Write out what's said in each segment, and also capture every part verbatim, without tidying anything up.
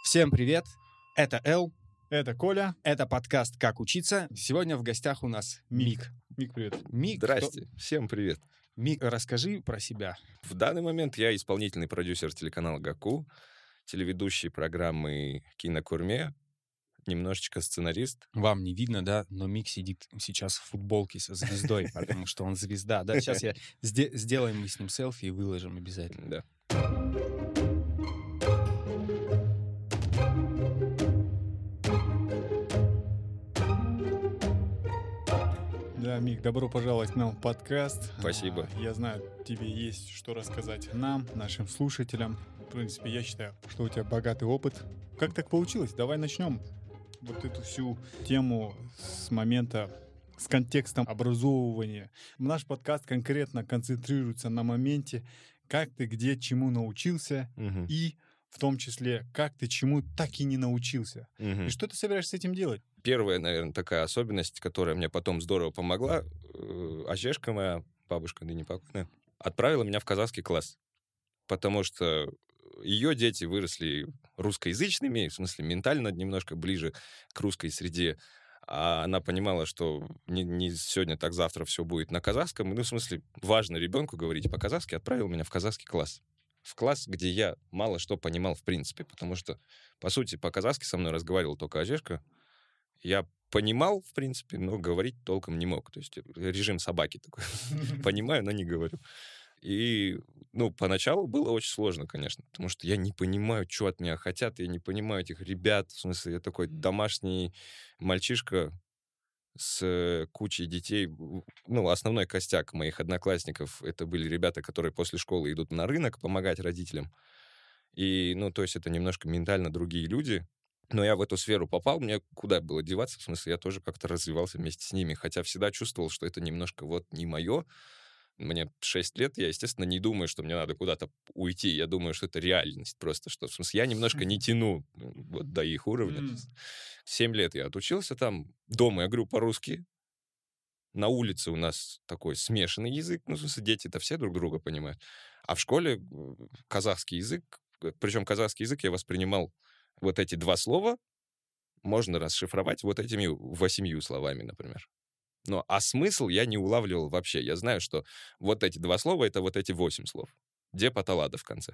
Всем привет, это Эл, Это Коля. это подкаст «Как учиться». Сегодня в гостях у нас Мик. Мик, привет. Мик, Здрасте, кто- всем привет. Мик, расскажи про себя. В данный момент я исполнительный продюсер телеканала «Гаку», телеведущий программы «Кинокурме», немножечко сценарист. Вам не видно, да, но Мик сидит сейчас в футболке со звездой, потому что он звезда. Да, сейчас я сде- сделаем мы с ним селфи и выложим обязательно. Да. Да, Мик, добро пожаловать к нам в подкаст. Спасибо. А, Я знаю, тебе есть что рассказать нам, нашим слушателям. В принципе, я считаю, что у тебя богатый опыт. Как так получилось? Давай начнем вот эту всю тему с момента, с контекстом образовывания. Наш подкаст конкретно концентрируется на моменте, как ты где чему научился, Мгм. и в том числе, как ты чему так и не научился. Мгм. И что ты собираешься с этим делать? Первая, наверное, такая особенность, которая мне потом здорово помогла, э, Ажешка моя, бабушка ныне покойная, отправила меня в казахский класс. Потому что ее дети выросли русскоязычными, в смысле ментально немножко ближе к русской среде. А она понимала, что не, не сегодня, так завтра все будет на казахском. Ну, в смысле, важно ребенку говорить по-казахски, отправила меня в казахский класс. В класс, где я мало что понимал в принципе, потому что, по сути, по-казахски со мной разговаривал только Ажешка. Я понимал, в принципе, но говорить толком не мог. То есть режим собаки такой. Понимаю, но не говорю. И, ну, поначалу было очень сложно, конечно, потому что я не понимаю, что от меня хотят, я не понимаю этих ребят. В смысле, я такой домашний мальчишка с кучей детей. Ну, основной костяк моих одноклассников — это были ребята, которые после школы идут на рынок помогать родителям. И, ну, то есть это немножко ментально другие люди. Но я в эту сферу попал, мне куда было деваться, в смысле, я тоже как-то развивался вместе с ними, хотя всегда чувствовал, что это немножко вот не мое. Мне шесть лет, я, естественно, не думаю, что мне надо куда-то уйти, я думаю, что это реальность просто, что, в смысле, я немножко не тяну вот до их уровня. М. Семь лет я отучился там, дома я говорю по-русски, на улице у нас такой смешанный язык, ну, в смысле, дети-то все друг друга понимают, а в школе э, казахский язык, причем казахский язык я воспринимал вот эти два слова можно расшифровать вот этими восемью словами, например. Но, а смысл я не улавливал вообще. Я знаю, что вот эти два слова — это вот эти восемь слов. Где паталада в конце?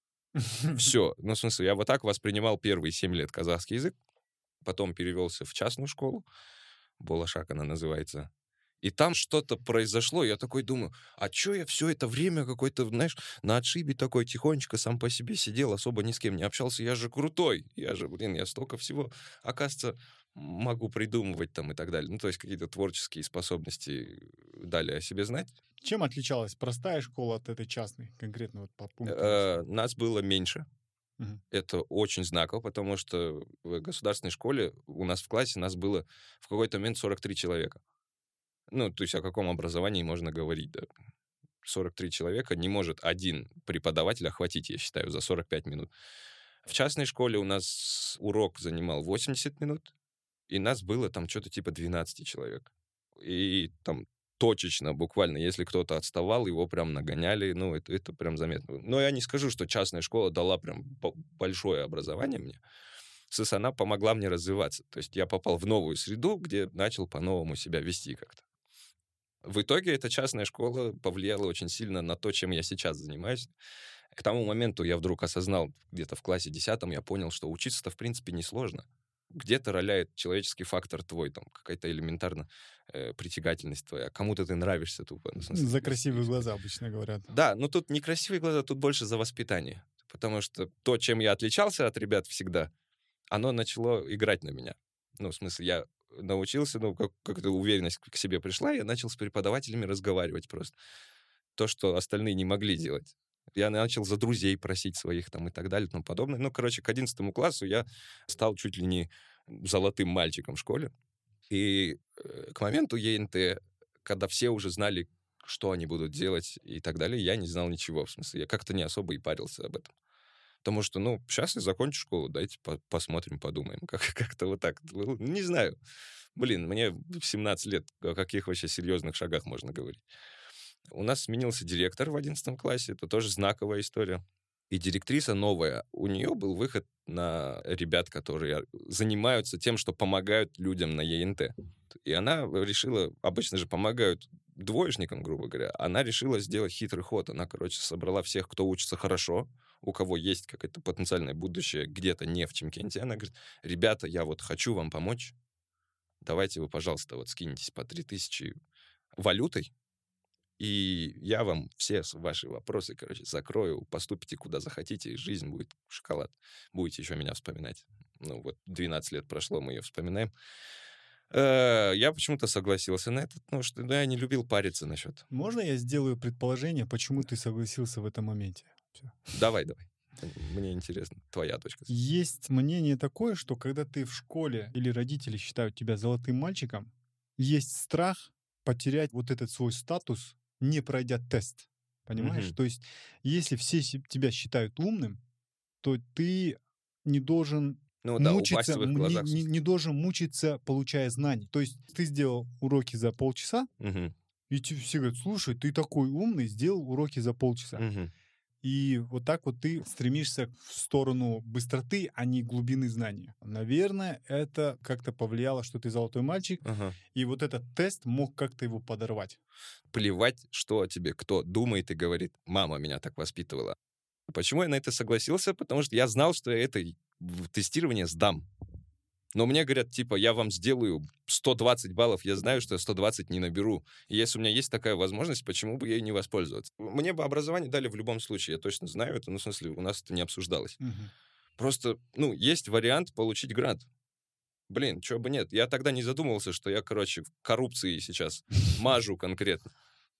Все. Ну, в смысле, я вот так воспринимал первые семь лет казахский язык, потом перевелся в частную школу, Болашак она называется. И там что-то произошло, я такой думаю, а чё я все это время какой-то, знаешь, на отшибе такой тихонечко сам по себе сидел, особо ни с кем не общался, я же крутой, я же, блин, я столько всего, оказывается, могу придумывать там и так далее. Ну, то есть какие-то творческие способности дали о себе знать. Чем отличалась простая школа от этой частной, конкретно вот по пунктам? Э, Нас было меньше. Мгм. Это очень знаково, потому что в государственной школе у нас в классе нас было в какой-то момент сорок три человека. Ну, то есть о каком образовании можно говорить, да? сорок три человека не может один преподаватель охватить, я считаю, за сорок пять минут. В частной школе у нас урок занимал восемьдесят минут, и нас было там что-то типа двенадцать человек. И там точечно, буквально, если кто-то отставал, его прям нагоняли, ну, это, это прям заметно. Но я не скажу, что частная школа дала прям б- большое образование мне. Сыс, она помогла мне развиваться. То есть я попал в новую среду, где начал по-новому себя вести как-то. В итоге эта частная школа повлияла очень сильно на то, чем я сейчас занимаюсь. К тому моменту я вдруг осознал, где-то в классе десятом я понял, что учиться-то в принципе несложно. Где-то роляет человеческий фактор твой, там какая-то элементарно э, притягательность твоя. Кому-то ты нравишься тупо. Ну, в смысле, За красивые глаза обычно говорят. Да, но тут не красивые глаза, тут больше за воспитание. Потому что то, чем я отличался от ребят всегда, оно начало играть на меня. Ну, в смысле, я научился, ну, как- как-то уверенность к себе пришла, я начал с преподавателями разговаривать просто. То, что остальные не могли делать. Я начал за друзей просить своих там и так далее и тому подобное. Ну, короче, к одиннадцатому классу я стал чуть ли не золотым мальчиком в школе. И э, к моменту Е Н Т, когда все уже знали, что они будут делать и так далее, я не знал ничего. В смысле, я как-то не особо и парился об этом. Потому что, ну, сейчас я закончу школу, дайте по- посмотрим, подумаем. Как- как-то вот так. Ну, не знаю. Блин, мне в семнадцать лет, о каких вообще серьезных шагах можно говорить? У нас сменился директор в одиннадцатом классе, это тоже знаковая история. И директриса новая, у нее был выход на ребят, которые занимаются тем, что помогают людям на Е Н Т. И она решила, обычно же помогают двоечникам, грубо говоря, она решила сделать хитрый ход. Она, короче, собрала всех, кто учится хорошо, у кого есть какое-то потенциальное будущее где-то не в Чимкенте. Она говорит, ребята, я вот хочу вам помочь, давайте вы, пожалуйста, вот скинетесь по три тысячи валютой, и я вам все ваши вопросы, короче, закрою, поступите куда захотите, и жизнь будет шоколад. Будете еще меня вспоминать. Ну вот двенадцать лет прошло, мы ее вспоминаем. Э, Я почему-то согласился на это, потому что да, я не любил париться насчет. Можно я сделаю предположение, почему ты согласился в этом моменте? Всё. Давай, давай. Мне интересно, твоя точка зрения. Есть мнение такое, что когда ты в школе или родители считают тебя золотым мальчиком, есть страх потерять вот этот свой статус, не пройдя тест. Понимаешь? Мгм. То есть, если все си- тебя считают умным, то ты не должен Ну да, упасть мучиться, в их м, не, глазах. не- не должен мучиться, получая знания. То есть ты сделал уроки за полчаса, Мгм, и тебе все говорят, слушай, ты такой умный, сделал уроки за полчаса. мгм. И вот так вот ты стремишься в сторону быстроты, а не глубины знания. Наверное, это как-то повлияло, что ты золотой мальчик, Ага. и вот этот тест мог как-то его подорвать. Плевать, что о тебе кто думает и говорит. Мама меня так воспитывала. Почему я на это согласился? Потому что я знал, что я это в тестирование сдам. Но мне говорят, типа, я вам сделаю сто двадцать баллов, я знаю, что я сто двадцать не наберу. И если у меня есть такая возможность, почему бы ей не воспользоваться? Мне бы образование дали в любом случае, я точно знаю это, ну, в смысле, у нас это не обсуждалось. Мгм. Просто, ну, есть вариант получить грант. Блин, чего бы нет. Я тогда не задумывался, что я, короче, коррупцией сейчас мажу конкретно.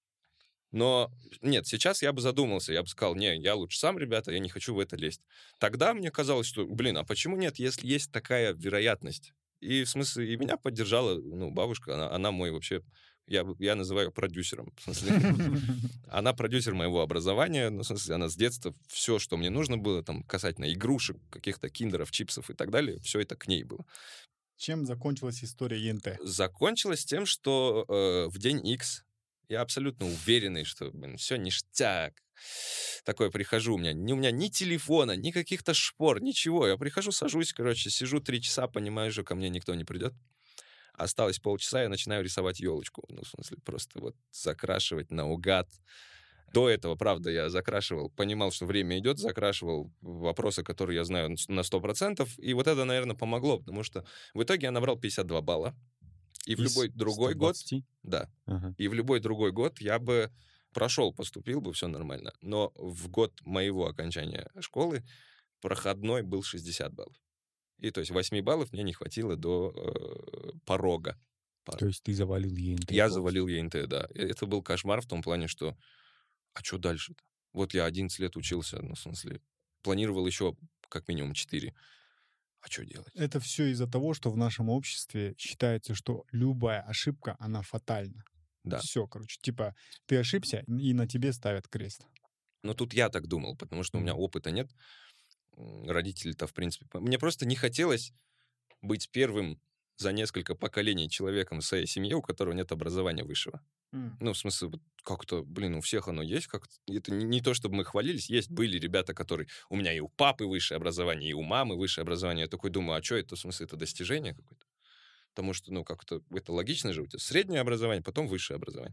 Но нет, сейчас я бы задумался, я бы сказал, не, я лучше сам, ребята, я не хочу в это лезть. Тогда мне казалось, что, блин, а почему нет, если есть такая вероятность? И в смысле, и меня поддержала, ну, бабушка, она, она мой вообще, я, бы- я называю ее продюсером. В смысле, она продюсер моего образования, ну, в смысле, она с детства все, что мне нужно было, там, касательно игрушек, каких-то киндеров, чипсов и так далее, все это к ней было. Чем закончилась история Е Н Т? Закончилось тем, что э, в день X я абсолютно уверенный, что все ништяк. Такое прихожу, у меня, ни, у меня ни телефона, ни каких-то шпор, ничего. Я прихожу, сажусь, короче, сижу три часа, понимаю, что ко мне никто не придет. Осталось полчаса, я начинаю рисовать елочку. Ну, в смысле, просто вот закрашивать наугад. До этого, правда, я закрашивал, понимал, что время идет, закрашивал вопросы, которые я знаю на сто процентов, и вот это, наверное, помогло, потому что в итоге я набрал пятьдесят два балла, и в Из любой другой год, ста двадцати? да, Ага. и в любой другой год я бы прошел, поступил бы, все нормально, но в год моего окончания школы проходной был шестьдесят баллов. И то есть восемь баллов мне не хватило до э, порога. То есть ты завалил Е Н Т? Я полностью? завалил Е Н Т, да. И это был кошмар в том плане, что а что дальше-то? Вот я одиннадцать лет учился, ну, в смысле, планировал еще как минимум четыре. А что делать? Это все из-за того, что в нашем обществе считается, что любая ошибка, она фатальна. Да. Все, короче, типа, ты ошибся, и на тебе ставят крест. Но тут я так думал, потому что у меня Мгм. опыта нет. М, Родители-то, в принципе... по- Мне просто не хотелось быть первым за несколько поколений человеком в своей семье, у которого нет образования высшего. Ну, в смысле, вот как-то, блин, у всех оно есть. Как это не, не то, чтобы мы хвалились. Есть, были ребята, которые... У меня и у папы высшее образование, и у мамы высшее образование. Я такой думаю, а что это? В смысле, это достижение какое-то? Потому что, ну, как-то это логично же. У тебя среднее образование, потом высшее образование.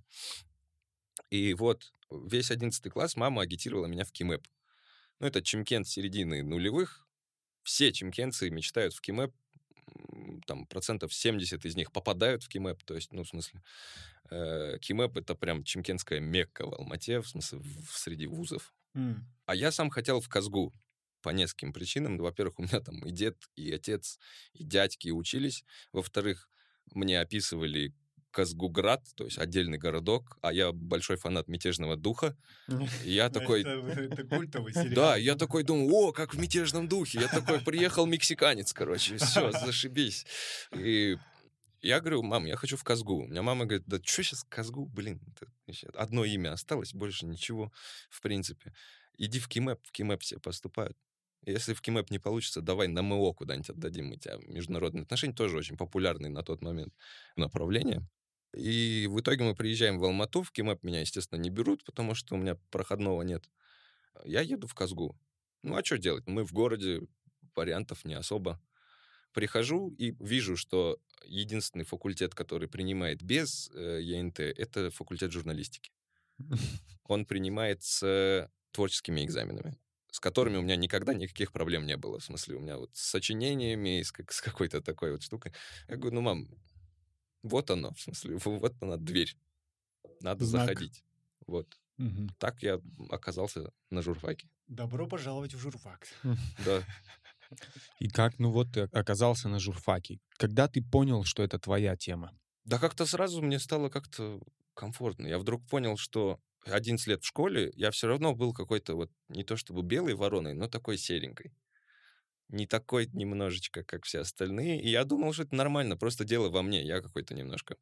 И вот весь одиннадцатый класс мама агитировала меня в КИМЭП. Ну, это Чимкент середины нулевых. Все чимкентцы мечтают в КИМЭП. М, Там процентов семьдесят из них попадают в КИМЭП. То есть, ну, в смысле, э, КИМЭП — это прям чимкентская Мекка в Алмате, в смысле, в- среди вузов. М. А я сам хотел в Казгу по нескольким причинам. Во-первых, у меня там и дед, и отец, и дядьки учились. Во-вторых, мне описывали Казгуград, то есть отдельный городок, а я большой фанат «Мятежного духа». И я такой... Это, это культовый сериал. Да, я такой думаю, о, как в «Мятежном духе». Я такой, приехал мексиканец, короче, все, зашибись. И я говорю, мам, я хочу в Казгу. У меня мама говорит, да что сейчас Казгу, блин, это вообще одно имя осталось, больше ничего, в принципе. Иди в КИМЭП, в КИМЭП все поступают. Если в КИМЭП не получится, давай на МО куда-нибудь отдадим. Мы тебя. Международные отношения тоже очень популярные на тот момент направление. И в итоге мы приезжаем в Алмату, в КИМЭП меня, естественно, не берут, потому что у меня проходного нет. Я еду в Казгу. Ну, а что делать? Мы в городе, вариантов не особо. Прихожу и вижу, что единственный факультет, который принимает без э, ЕНТ, это факультет журналистики. Он принимает с творческими экзаменами, с которыми у меня никогда никаких проблем не было. В смысле, у меня вот с сочинениями, с, как, с какой-то такой вот штукой. Я говорю, ну, мам, вот оно, в смысле, вот она дверь. Надо Знак. заходить. Вот. Мгм. Так я оказался на журфаке. Добро пожаловать в журфак. Да. И как, ну вот, ты оказался на журфаке? Когда ты понял, что это твоя тема? Да как-то сразу мне стало как-то комфортно. Я вдруг понял, что одиннадцать лет в школе я все равно был какой-то вот не то чтобы белой вороной, но такой серенькой. Не такой немножечко, как все остальные. И я думал, что это нормально, просто дело во мне. Я какой-то немножко...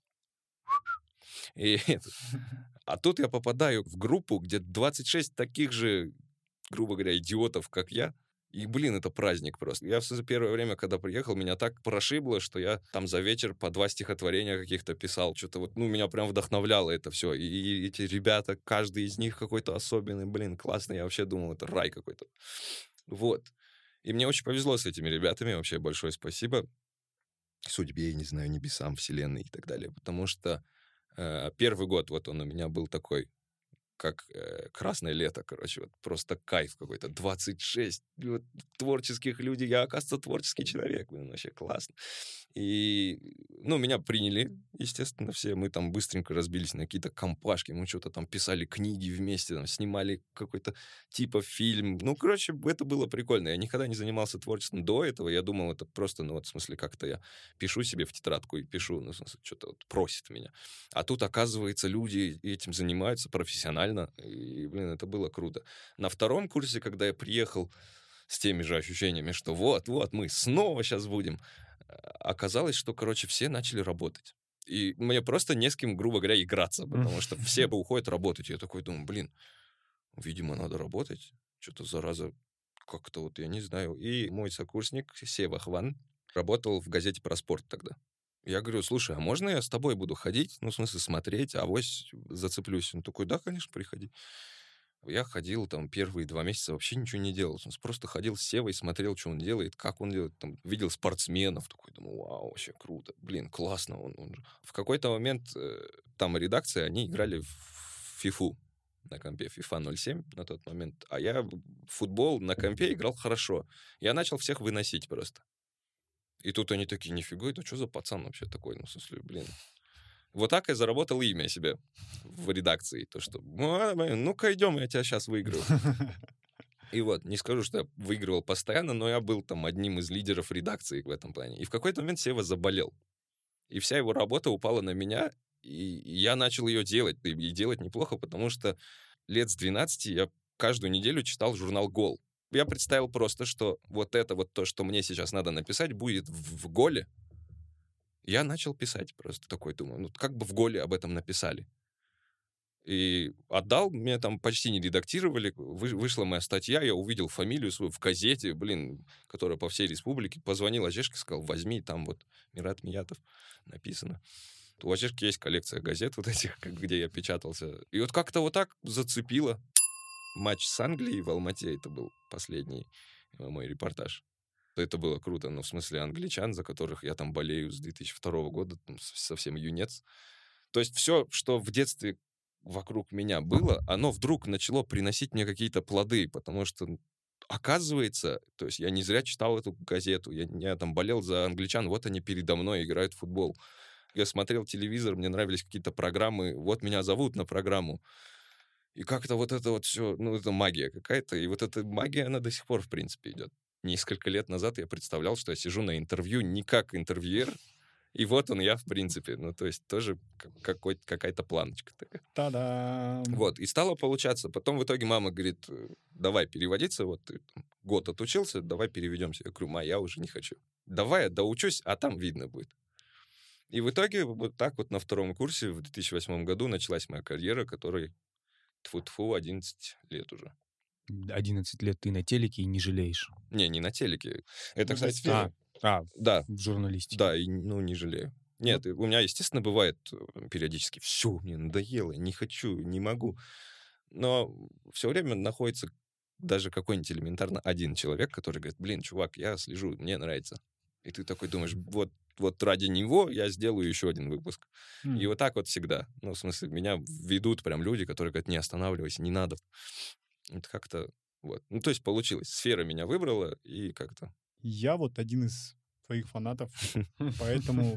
И это- А тут я попадаю в группу, где двадцать шесть таких же, грубо говоря, идиотов, как я. И, блин, это праздник просто. Я за первое время, когда приехал, меня так прошибло, что я там за вечер по два стихотворения каких-то писал. Что-то вот, ну, меня прям вдохновляло это все. И, и эти ребята, каждый из них какой-то особенный, блин, классный. Я вообще думал, это рай какой-то. Вот. И мне очень повезло с этими ребятами. Вообще большое спасибо судьбе, я не знаю, небесам, вселенной и так далее. Потому что э, первый год вот он у меня был такой, как э, красное лето, короче, вот просто кайф какой-то. двадцать шесть вот, творческих людей. Я, оказывается, творческий человек. Блин, вообще классно. И, ну, меня приняли, естественно, все. Мы там быстренько разбились на какие-то компашки. Мы что-то там писали книги вместе, там, снимали какой-то типа фильм. Ну, короче, это было прикольно. Я никогда не занимался творчеством до этого. Я думал, это просто, ну, вот, в смысле, как-то я пишу себе в тетрадку и пишу, ну, в смысле, что-то вот просит меня. А тут, оказывается, люди этим занимаются профессионально. И, блин, это было круто. На втором курсе, когда я приехал с теми же ощущениями, что вот-вот, мы снова сейчас будем, оказалось, что, короче, все начали работать. И мне просто не с кем, грубо говоря, играться, потому что все уходят работать. Я такой думаю, блин, видимо, надо работать. Что-то, зараза, как-то вот, я не знаю. И мой сокурсник Сева Хван работал в газете про спорт тогда. Я говорю, слушай, а можно я с тобой буду ходить? Ну, в смысле, смотреть, авось зацеплюсь. Он такой, да, конечно, приходи. Я ходил там первые два месяца, вообще ничего не делал. Он просто ходил с Севой, смотрел, что он делает, как он делает. Там, видел спортсменов, такой, думаю, вау, вообще круто. Блин, классно. Он, он... В какой-то момент э, там редакция, они играли в фифу на компе, FIFA ноль семь на тот момент. А я в футбол на компе играл хорошо. Я начал всех выносить просто. И тут они такие, нифига, это что за пацан вообще такой? Ну, в смысле, блин. Вот так я заработал имя себе в редакции. То, что, ну-ка, идем, я тебя сейчас выиграю. И вот, не скажу, что я выигрывал постоянно, но я был там одним из лидеров редакции в этом плане. И в какой-то момент Сева заболел. И вся его работа упала на меня, и я начал ее делать. И делать неплохо, потому что лет с двенадцати я каждую неделю читал журнал «Гол». Я представил просто, что вот это вот то, что мне сейчас надо написать, будет в, в «Голе». Я начал писать просто такой, думаю, ну как бы в «Голе» об этом написали. И отдал, меня там почти не редактировали, вы, вышла моя статья, я увидел фамилию свою в газете, блин, которая по всей республике, позвонил Ожешке, сказал, возьми, там вот Мират Миятов написано. У Ожешки есть коллекция газет вот этих, где я печатался. И вот как-то вот так зацепило. Матч с Англией в Алмате, это был последний мой репортаж. Это было круто, но в смысле англичан, за которых я там болею с две тысячи второго года, там, совсем юнец. То есть все, что в детстве вокруг меня было, оно вдруг начало приносить мне какие-то плоды, потому что, оказывается, то есть я не зря читал эту газету, я, я там болел за англичан, вот они передо мной играют в футбол. Я смотрел телевизор, мне нравились какие-то программы, вот меня зовут на программу. И как-то вот это вот все, ну, это магия какая-то, и вот эта магия, она до сих пор, в принципе, идет. Несколько лет назад я представлял, что я сижу на интервью не как интервьюер, и вот он я, в принципе. Ну, то есть тоже какой- какая-то планочка такая. Та-дам! Вот, и стало получаться. Потом в итоге мама говорит, давай переводиться, вот ты там год отучился, давай переведемся. Я говорю, ма, я уже не хочу. Давай я доучусь, а там видно будет. И в итоге вот так вот на втором курсе в две тысячи восьмом году началась моя карьера, которой тьфу-тьфу одиннадцать лет уже. одиннадцать лет ты на телеке и не жалеешь. Не, не на телеке. Это, Ну, кстати, сфере. А, а, да, в журналистике. да, и, ну, не жалею. Нет, у меня, естественно, бывает э, периодически, все, мне надоело, не хочу, не могу. Но все время находится даже какой-нибудь элементарно один человек, который говорит, блин, чувак, я слежу, мне нравится. И ты такой думаешь, вот, вот ради него я сделаю еще один выпуск. М. И вот так вот всегда. Ну, в смысле, меня ведут прям люди, которые говорят, не останавливайся, не надо. Это как-то вот. Ну, то есть получилось. Сфера меня выбрала, и как-то... Я вот один из твоих фанатов, поэтому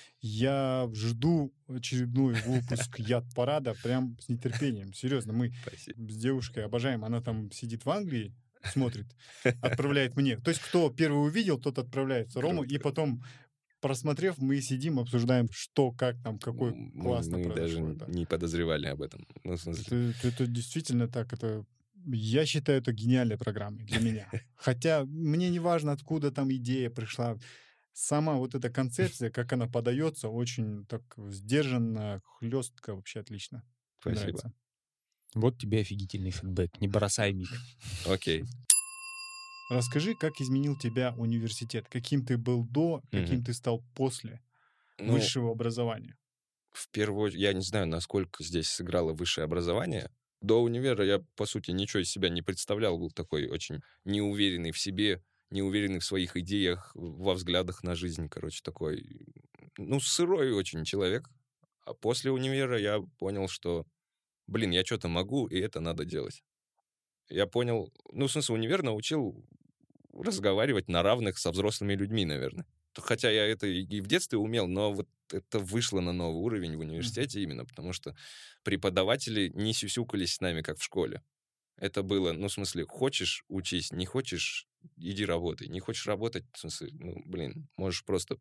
я жду очередной выпуск Яд-парада прям с нетерпением. Серьезно, мы Спасибо. с девушкой обожаем. Она там сидит в Англии, смотрит, отправляет мне. То есть кто первый увидел, тот отправляет второму, и Круто. потом, просмотрев, мы сидим, обсуждаем, что, как там, какой Мы, классно мы даже произошло. Да. не подозревали об этом. Ну, в смысле... Это, это действительно так. Это, я считаю, это гениальной программой для меня. Хотя мне не важно, откуда там идея пришла. Сама вот эта концепция, как она подается, очень так сдержанно, хлестко, вообще отлично. Мне Спасибо. нравится. Вот тебе офигительный фидбэк. Не бросай, Мик. Окей. Расскажи, как изменил тебя университет? Каким ты был до, каким Мгм. ты стал после Ну, высшего образования? в первую очередь, я не знаю, насколько здесь сыграло высшее образование. До универа я, по сути, ничего из себя не представлял. Был такой очень неуверенный в себе, неуверенный в своих идеях, во взглядах на жизнь. Короче, такой, ну, сырой очень человек. А после универа я понял, что, блин, я что-то могу, и это надо делать. Я понял, ну, в смысле, универ научил разговаривать на равных со взрослыми людьми, наверное. Хотя я это и в детстве умел, но вот это вышло на новый уровень в университете именно, потому что преподаватели не сюсюкались с нами, как в школе. Это было, ну, в смысле, хочешь — учись, не хочешь — иди работай. Не хочешь работать, в смысле, ну, блин, можешь просто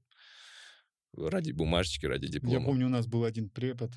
ради бумажечки, ради Я диплома. помню, у нас был один препод.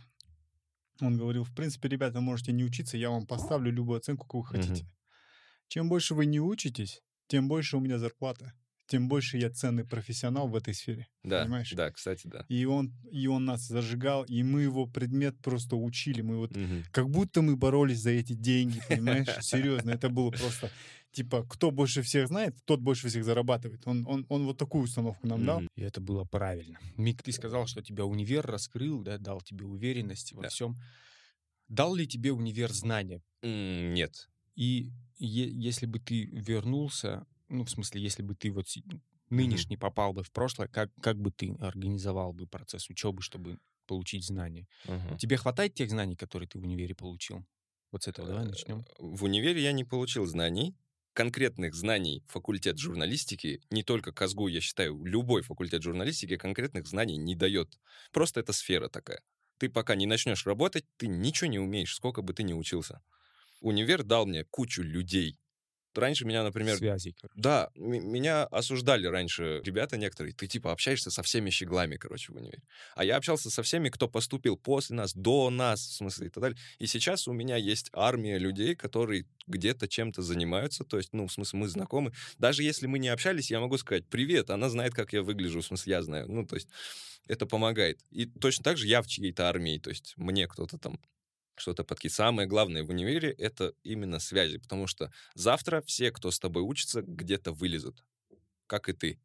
Он говорил, в принципе, ребята, можете не учиться, я вам поставлю любую оценку, какую Мгм. хотите. Чем больше вы не учитесь, тем больше у меня зарплата, тем больше я ценный профессионал в этой сфере. Да, Понимаешь? да, кстати, да. И он, и он нас зажигал, и мы его предмет просто учили. Мы вот Мгм. как будто мы боролись за эти деньги, понимаешь? Серьезно, это было просто типа, кто больше всех знает, тот больше всех зарабатывает. Он, он, он вот такую установку нам дал. Мгм. И это было правильно. Мик, ты сказал, что тебя универ раскрыл, да, дал тебе уверенность во Да. всем. Дал ли тебе универ знания? М, Нет. И е- если бы ты вернулся, ну, в смысле, если бы ты вот си- нынешний попал бы в прошлое, как, как бы ты организовал бы процесс учебы, чтобы получить знания? Ага. Тебе хватает тех знаний, которые ты в универе получил? Вот с этого давай начнем. В универе я не получил знаний, конкретных знаний факультет журналистики, не только КАЗГУ, я считаю, любой факультет журналистики конкретных знаний не дает. Просто это сфера такая. Ты пока не начнешь работать, ты ничего не умеешь, сколько бы ты ни учился. Универ дал мне кучу людей. Раньше меня, например... Связей, короче. Да, м- меня осуждали раньше ребята некоторые. Ты типа общаешься со всеми щеглами, короче, в универе. А я общался со всеми, кто поступил после нас, до нас, в смысле, и так далее. И сейчас у меня есть армия людей, которые где-то чем-то занимаются. То есть, ну, в смысле, мы знакомы. Даже если мы не общались, я могу сказать «Привет», она знает, как я выгляжу, в смысле, я знаю. Ну, то есть, это помогает. И точно так же я в чьей-то армии. То есть, мне кто-то там что-то подкидывает. Самое главное в универе — это именно связи, потому что завтра все, кто с тобой учится, где-то вылезут, как и ты.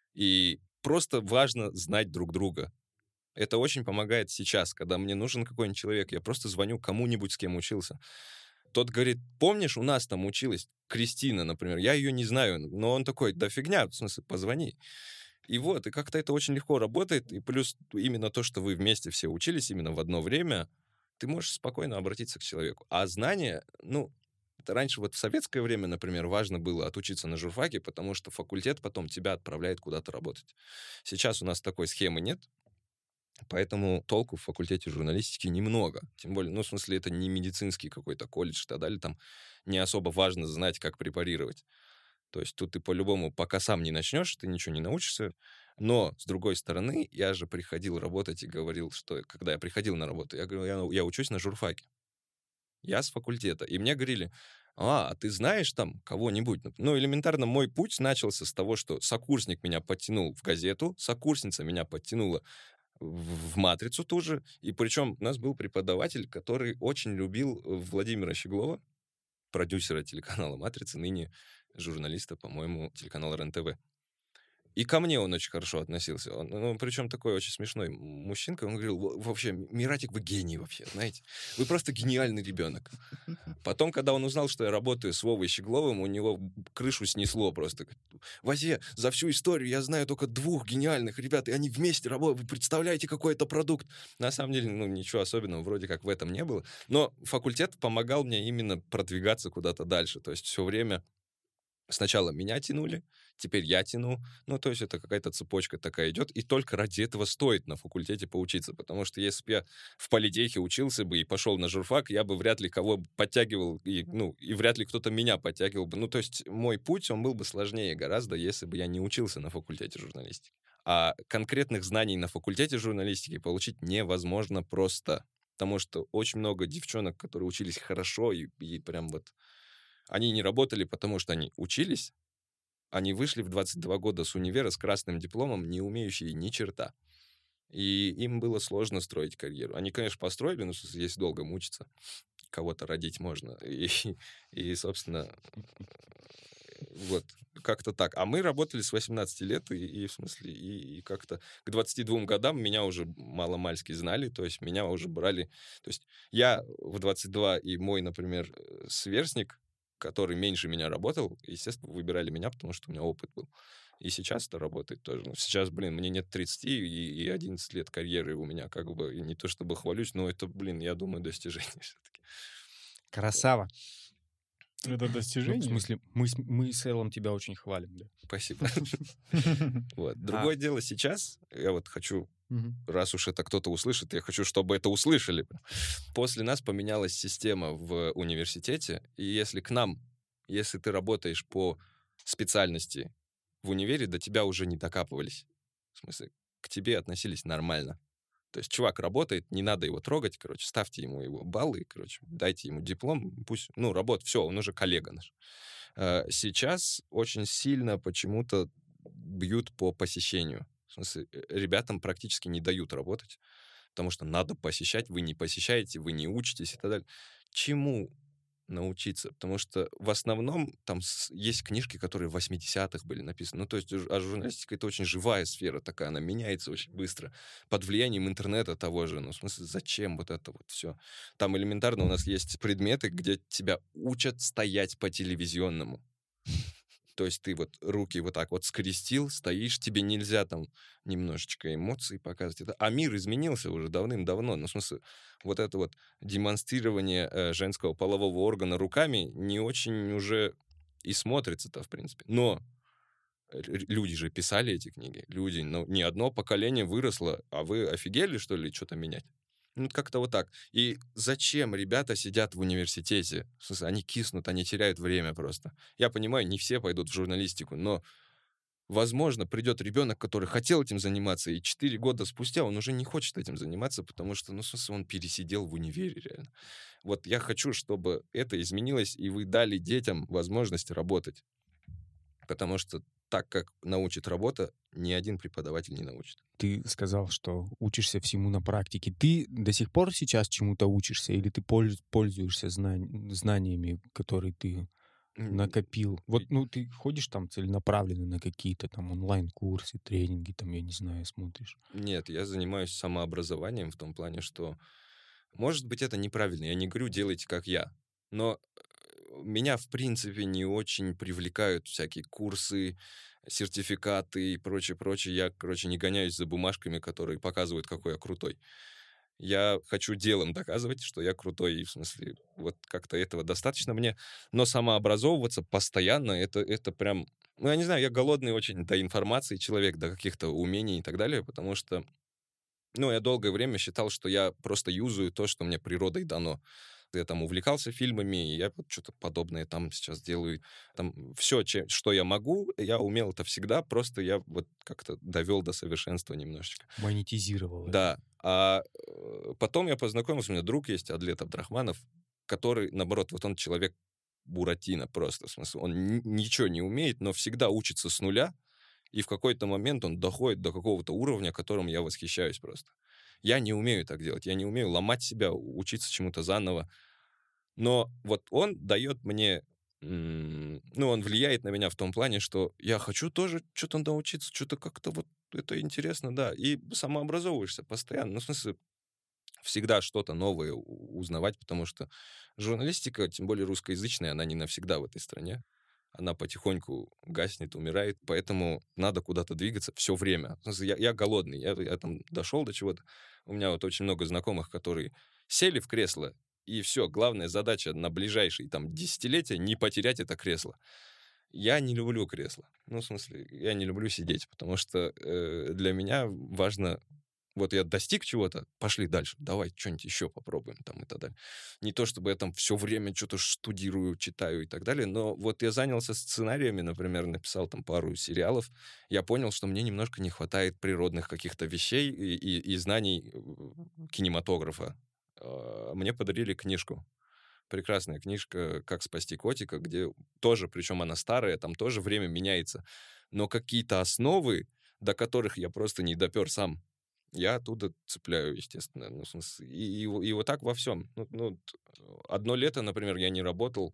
И просто важно знать друг друга. Это очень помогает сейчас, когда мне нужен какой-нибудь человек. Я просто звоню кому-нибудь, с кем учился. Тот говорит, помнишь, у нас там училась Кристина, например, я ее не знаю, но он такой, да фигня, в смысле, позвони. И вот, и как-то это очень легко работает, и плюс именно то, что вы вместе все учились именно в одно время, ты можешь спокойно обратиться к человеку. А знания, ну, это раньше вот в советское время, например, важно было отучиться на журфаке, потому что факультет потом тебя отправляет куда-то работать. Сейчас у нас такой схемы нет, поэтому толку в факультете журналистики немного. Тем более, ну, в смысле, это не медицинский какой-то колледж и так далее, там не особо важно знать, как препарировать. То есть тут ты по-любому, пока сам не начнешь, ты ничего не научишься. Но, с другой стороны, я же приходил работать и говорил, что когда я приходил на работу, я говорю, я, я учусь на журфаке. Я с факультета. И мне говорили, а, а ты знаешь там кого-нибудь? Ну, элементарно, мой путь начался с того, что сокурсник меня подтянул в газету, сокурсница меня подтянула в, в «Матрицу» ту же. И причем у нас был преподаватель, который очень любил Владимира Щеглова, продюсера телеканала «Матрица», ныне журналиста, по-моему, телеканала РЕН-ТВ. И ко мне он очень хорошо относился. Он, ну, причем такой очень смешной мужчинка. Он говорил, вообще, Миратик, вы гений вообще, знаете. Вы просто гениальный ребенок. Потом, когда он узнал, что я работаю с Вовой Щегловым, у него крышу снесло просто. Вазе, за всю историю я знаю только двух гениальных ребят, и они вместе работают. Вы представляете, какой это продукт? На самом деле, ну, ничего особенного вроде как в этом не было. Но факультет помогал мне именно продвигаться куда-то дальше. То есть все время сначала меня тянули, теперь я тяну. Ну, то есть это какая-то цепочка такая идет. И только ради этого стоит на факультете поучиться. Потому что если бы я в политехе учился бы и пошел на журфак, я бы вряд ли кого подтягивал, и, ну, и вряд ли кто-то меня подтягивал бы. Ну, то есть мой путь, он был бы сложнее гораздо, если бы я не учился на факультете журналистики. А конкретных знаний на факультете журналистики получить невозможно просто. Потому что очень много девчонок, которые учились хорошо, и, и прям вот... Они не работали, потому что они учились. Они вышли в двадцать два года с универа с красным дипломом, не умеющие ни черта. И им было сложно строить карьеру. Они, конечно, построили, но если долго мучиться, кого-то родить можно. И, и собственно, вот, как-то так. А мы работали с восемнадцати лет, и, и в смысле, и, и как-то к двадцати двум годам меня уже маломальски знали, то есть меня уже брали... То есть я в двадцать два и мой, например, сверстник, который меньше меня работал, естественно, выбирали меня, потому что у меня опыт был. И сейчас это работает тоже. Но сейчас, блин, мне нет тридцати, и, и одиннадцать лет карьеры у меня, как бы, и не то чтобы хвалюсь, но это, блин, я думаю, достижение все-таки. Красава. Это достижение? Ну, в смысле, мы, с- мы с Эллом тебя очень хвалим, да. Спасибо. Вот. Другое дело сейчас, я вот хочу, раз уж это кто-то услышит, я хочу, чтобы это услышали. После нас поменялась система в университете, и если к нам, если ты работаешь по специальности в универе, до тебя уже не докапывались. В смысле, к тебе относились нормально. То есть чувак работает, не надо его трогать, короче, ставьте ему его баллы, короче, дайте ему диплом, пусть, ну, работает, все, он уже коллега наш. Э, Сейчас очень сильно почему-то бьют по посещению. В смысле, э, ребятам практически не дают работать, потому что надо посещать, вы не посещаете, вы не учитесь и так далее. Чему научиться? Потому что в основном там с- есть книжки, которые в восьмидесятых были написаны. Ну, то есть, жу- а журналистика — это очень живая сфера такая, она меняется очень быстро. Под влиянием интернета того же. Ну, в смысле, зачем вот это вот все? Там элементарно у нас есть предметы, где тебя учат стоять по телевизионному. То есть ты вот руки вот так вот скрестил, стоишь, тебе нельзя там немножечко эмоций показывать. Это- А мир изменился уже давным-давно. Ну, в смысле, вот это вот демонстрирование э, женского полового органа руками не очень уже и смотрится-то, в принципе. Но р- люди же писали эти книги. Люди, ну, не одно поколение выросло, а вы офигели, что ли, что-то менять? Ну, как-то вот так. И зачем ребята сидят в университете? В смысле, они киснут, они теряют время просто. Я понимаю, не все пойдут в журналистику, но, возможно, придет ребенок, который хотел этим заниматься, и четыре года спустя он уже не хочет этим заниматься, потому что, ну, в смысле, он пересидел в универе, реально. Вот я хочу, чтобы это изменилось, и вы дали детям возможность работать. Потому что так, как научит работа, ни один преподаватель не научит. Ты сказал, что учишься всему на практике. Ты до сих пор сейчас чему-то учишься, или ты польз- пользуешься знань- знаниями, которые ты М, накопил? Вот, ну, ты ходишь там целенаправленно на какие-то там онлайн-курсы, тренинги, там, я не знаю, смотришь. Нет, я занимаюсь самообразованием в том плане, что, может быть, это неправильно. Я не говорю, делайте как я. Но э, меня, в принципе, не очень привлекают всякие курсы, сертификаты и прочее, прочее. Я, короче, не гоняюсь за бумажками, которые показывают, какой я крутой. Я хочу делом доказывать, что я крутой, и в смысле, вот как-то этого достаточно мне. Но самообразовываться постоянно, это, это прям... Ну, я не знаю, я голодный очень до информации человек, до каких-то умений и так далее, потому что, ну, я долгое время считал, что я просто юзаю то, что мне природой дано. Я там увлекался фильмами, и я вот что-то подобное там сейчас делаю. Там все, что я могу, я умел это всегда, просто я вот как-то довел до совершенства немножечко. Монетизировал это. Да. А э, потом я познакомился, у меня друг есть, Адлет Абдрахманов, который, наоборот, вот он человек Буратино просто, в смысле, он ни- ничего не умеет, но всегда учится с нуля, и в какой-то момент он доходит до какого-то уровня, которым я восхищаюсь просто. Я не умею так делать, я не умею ломать себя, учиться чему-то заново. Но вот он дает мне ну, он влияет на меня в том плане, что я хочу тоже что-то научиться, что-то как-то вот это интересно, да, и самообразовываешься постоянно, ну, в смысле, всегда что-то новое узнавать, потому что журналистика, тем более русскоязычная, она не навсегда в этой стране. Она потихоньку гаснет, умирает, поэтому надо куда-то двигаться все время. Я, я голодный, я, я там дошел до чего-то. У меня вот очень много знакомых, которые сели в кресло, и все, главная задача на ближайшие там десятилетия не потерять это кресло. Я не люблю кресло. Ну, в смысле, я не люблю сидеть, потому что э, для меня важно... Вот я достиг чего-то, пошли дальше, давай что-нибудь еще попробуем там и так далее. Не то, чтобы я там все время что-то штудирую, читаю и так далее, но вот я занялся сценариями, например, написал там пару сериалов, я понял, что мне немножко не хватает природных каких-то вещей и, и, и знаний кинематографа. Мне подарили книжку. Прекрасная книжка «Как спасти котика», где тоже, причем она старая, там тоже время меняется, но какие-то основы, до которых я просто не допер сам, я оттуда цепляю, естественно. Ну, в смысле, и, и, и вот так во всем. Ну, ну, одно лето, например, я не работал,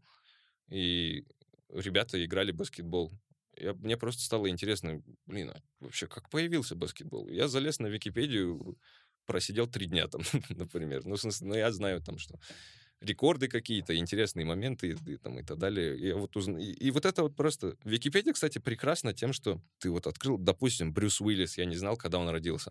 и ребята играли в баскетбол. Я, мне просто стало интересно, блин, а вообще как появился баскетбол? Я залез на Википедию, просидел три дня там, например. Ну, в смысле, ну, я знаю там, что рекорды какие-то, интересные моменты и, и, там, и так далее. Я вот узна... и, и вот это вот просто... Википедия, кстати, прекрасна тем, что ты вот открыл, допустим, Брюс Уиллис, я не знал, когда он родился.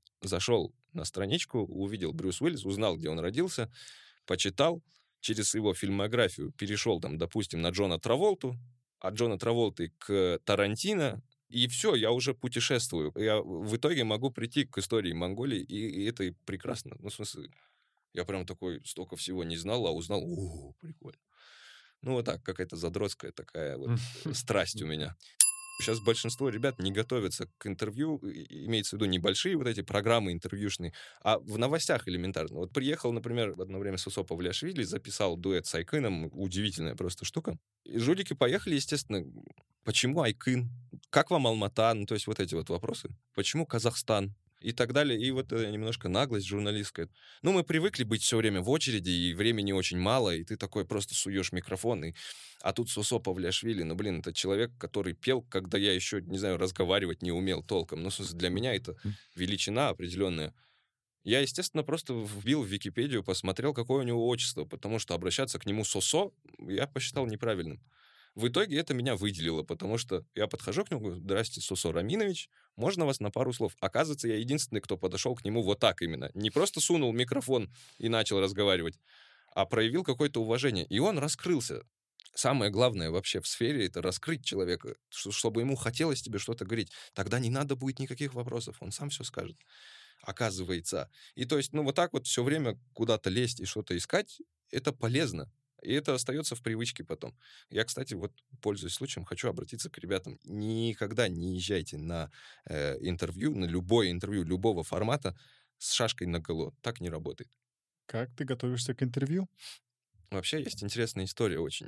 Зашел на страничку, увидел Брюс Уиллис, узнал, где он родился, почитал, через его фильмографию перешел, там, допустим, на Джона Траволту, от Джона Траволты к Тарантино, и все, я уже путешествую. Я в итоге могу прийти к истории Монголии, и, и это прекрасно. Ну, в смысле, я прям такой столько всего не знал, а узнал, о, прикольно. Ну, вот так, какая-то задротская такая вот страсть у меня. Сейчас большинство ребят не готовятся к интервью, имеется в виду небольшие вот эти программы интервьюшные, а в новостях элементарно. Вот приехал, например, в одно время Сусо Павлиашвили, записал дуэт с Айкыном, удивительная просто штука. И жулики поехали, естественно, почему Айкын? Как вам Алмата? Ну, то есть вот эти вот вопросы. Почему Казахстан? И так далее. И вот немножко наглость журналистская. Ну, мы привыкли быть все время в очереди, и времени очень мало, и ты такой просто суешь микрофон, и... А тут Сусо Павлиашвили, ну, блин, это человек, который пел, когда я еще, не знаю, разговаривать не умел толком. Ну, в смысле, для меня это величина определенная. Я, естественно, просто вбил в Википедию, посмотрел, какое у него отчество, потому что обращаться к нему Сосо я посчитал неправильным. В итоге это меня выделило, потому что я подхожу к нему, здрасте, Сосо Раминович, можно вас на пару слов? Оказывается, я единственный, кто подошел к нему вот так именно. Не просто сунул микрофон и начал разговаривать, а проявил какое-то уважение. И он раскрылся. Самое главное вообще в сфере — это раскрыть человека, чтобы ему хотелось тебе что-то говорить. Тогда не надо будет никаких вопросов, он сам все скажет. Оказывается. И то есть, ну, вот так вот все время куда-то лезть и что-то искать, это полезно. И это остается в привычке потом. Я, кстати, вот, пользуясь случаем, хочу обратиться к ребятам. Никогда не езжайте на э, интервью, на любое интервью любого формата с шашкой наголо. Так не работает. Как ты готовишься к интервью? Вообще есть интересная история очень.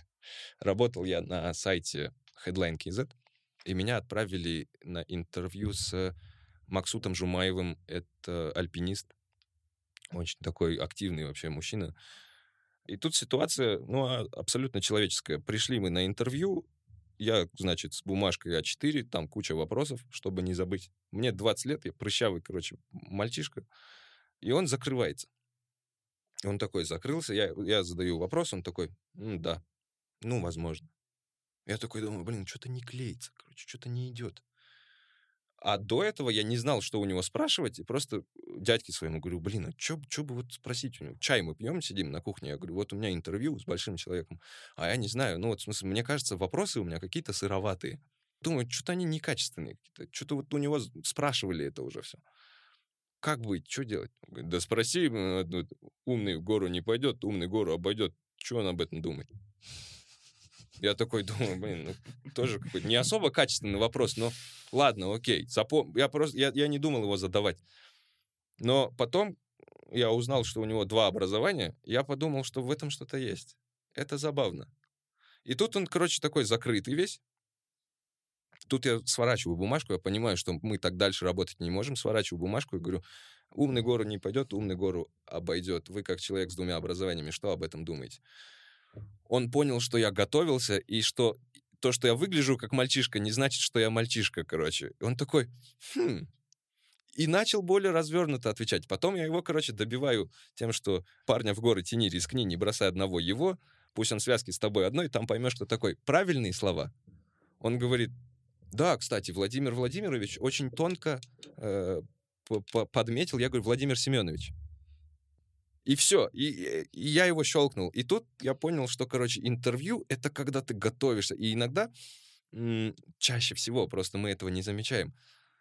Работал я на сайте Headline кей зет, и меня отправили на интервью с Максутом Жумаевым. Это альпинист. Очень такой активный вообще мужчина. И тут ситуация, ну, абсолютно человеческая. Пришли мы на интервью, я, значит, с бумажкой а четыре, там куча вопросов, чтобы не забыть. Мне двадцать лет, я прыщавый, короче, мальчишка. И он закрывается. Он такой закрылся, я, я задаю вопрос, он такой, ну, да, ну, возможно. Я такой думаю, блин, что-то не клеится, короче, что-то не идет. А до этого я не знал, что у него спрашивать, и просто дядьке своему говорю, блин, а что бы вот спросить у него? Чай мы пьем, сидим на кухне, я говорю, вот у меня интервью с большим человеком, а я не знаю, ну вот в смысле, мне кажется, вопросы у меня какие-то сыроватые. Думаю, что-то они некачественные какие-то, что-то вот у него спрашивали это уже все. Как быть, что делать? Он говорит, да спроси, умный в гору не пойдет, умный гору обойдет, что он об этом думает? Я такой думаю, блин, ну, тоже какой-то не особо качественный вопрос, но ладно, окей. Запом... Я просто, я, я не думал его задавать. Но потом я узнал, что у него два образования, я подумал, что в этом что-то есть. Это забавно. И тут он, короче, такой закрытый весь. Тут я сворачиваю бумажку, я понимаю, что мы так дальше работать не можем, сворачиваю бумажку и говорю, умный гору не пойдет, умный гору обойдет. Вы, как человек с двумя образованиями, что об этом думаете? он понял, что я готовился, и что то, что я выгляжу как мальчишка, не значит, что я мальчишка, короче. И он такой, хм... И начал более развернуто отвечать. Потом я его, короче, добиваю тем, что парня в горы тяни, рискни, не бросай одного его, пусть он в связке с тобой одной, там поймешь, что такой. Правильные слова. Он говорит, да, кстати, Владимир Владимирович очень тонко э, подметил. Я говорю, Владимир Семенович. И все. И, и я его щелкнул. И тут я понял, что, короче, интервью — это когда ты готовишься. И иногда, м- чаще всего, просто мы этого не замечаем,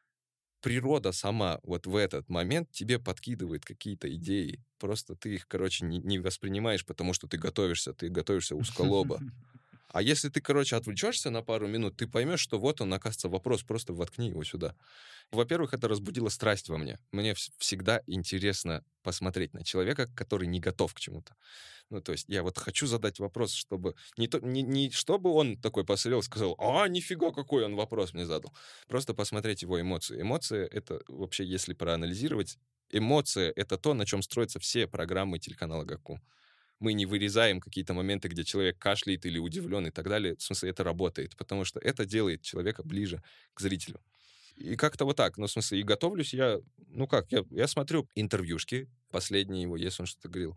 природа сама вот в этот момент тебе подкидывает какие-то идеи. Просто ты их, короче, не, не воспринимаешь, потому что ты готовишься, ты готовишься узколобо. А если ты, короче, отвлечешься на пару минут, ты поймешь, что вот он, оказывается, вопрос, просто воткни его сюда. Во-первых, это разбудило страсть во мне. Мне вс- всегда интересно посмотреть на человека, который не готов к чему-то. Ну, то есть я вот хочу задать вопрос, чтобы... Не, то, не, не чтобы он такой посмотрел и сказал, а, нифига, какой он вопрос мне задал. Просто посмотреть его эмоции. Эмоции — это вообще, если проанализировать, эмоция — это то, на чем строятся все программы телеканала Гакку. Мы не вырезаем какие-то моменты, где человек кашляет или удивлен и так далее. В смысле, это работает, потому что это делает человека ближе к зрителю. И как-то вот так. Ну, в смысле, и готовлюсь я... Ну как, я, я смотрю интервьюшки, последние его, если он что-то говорил.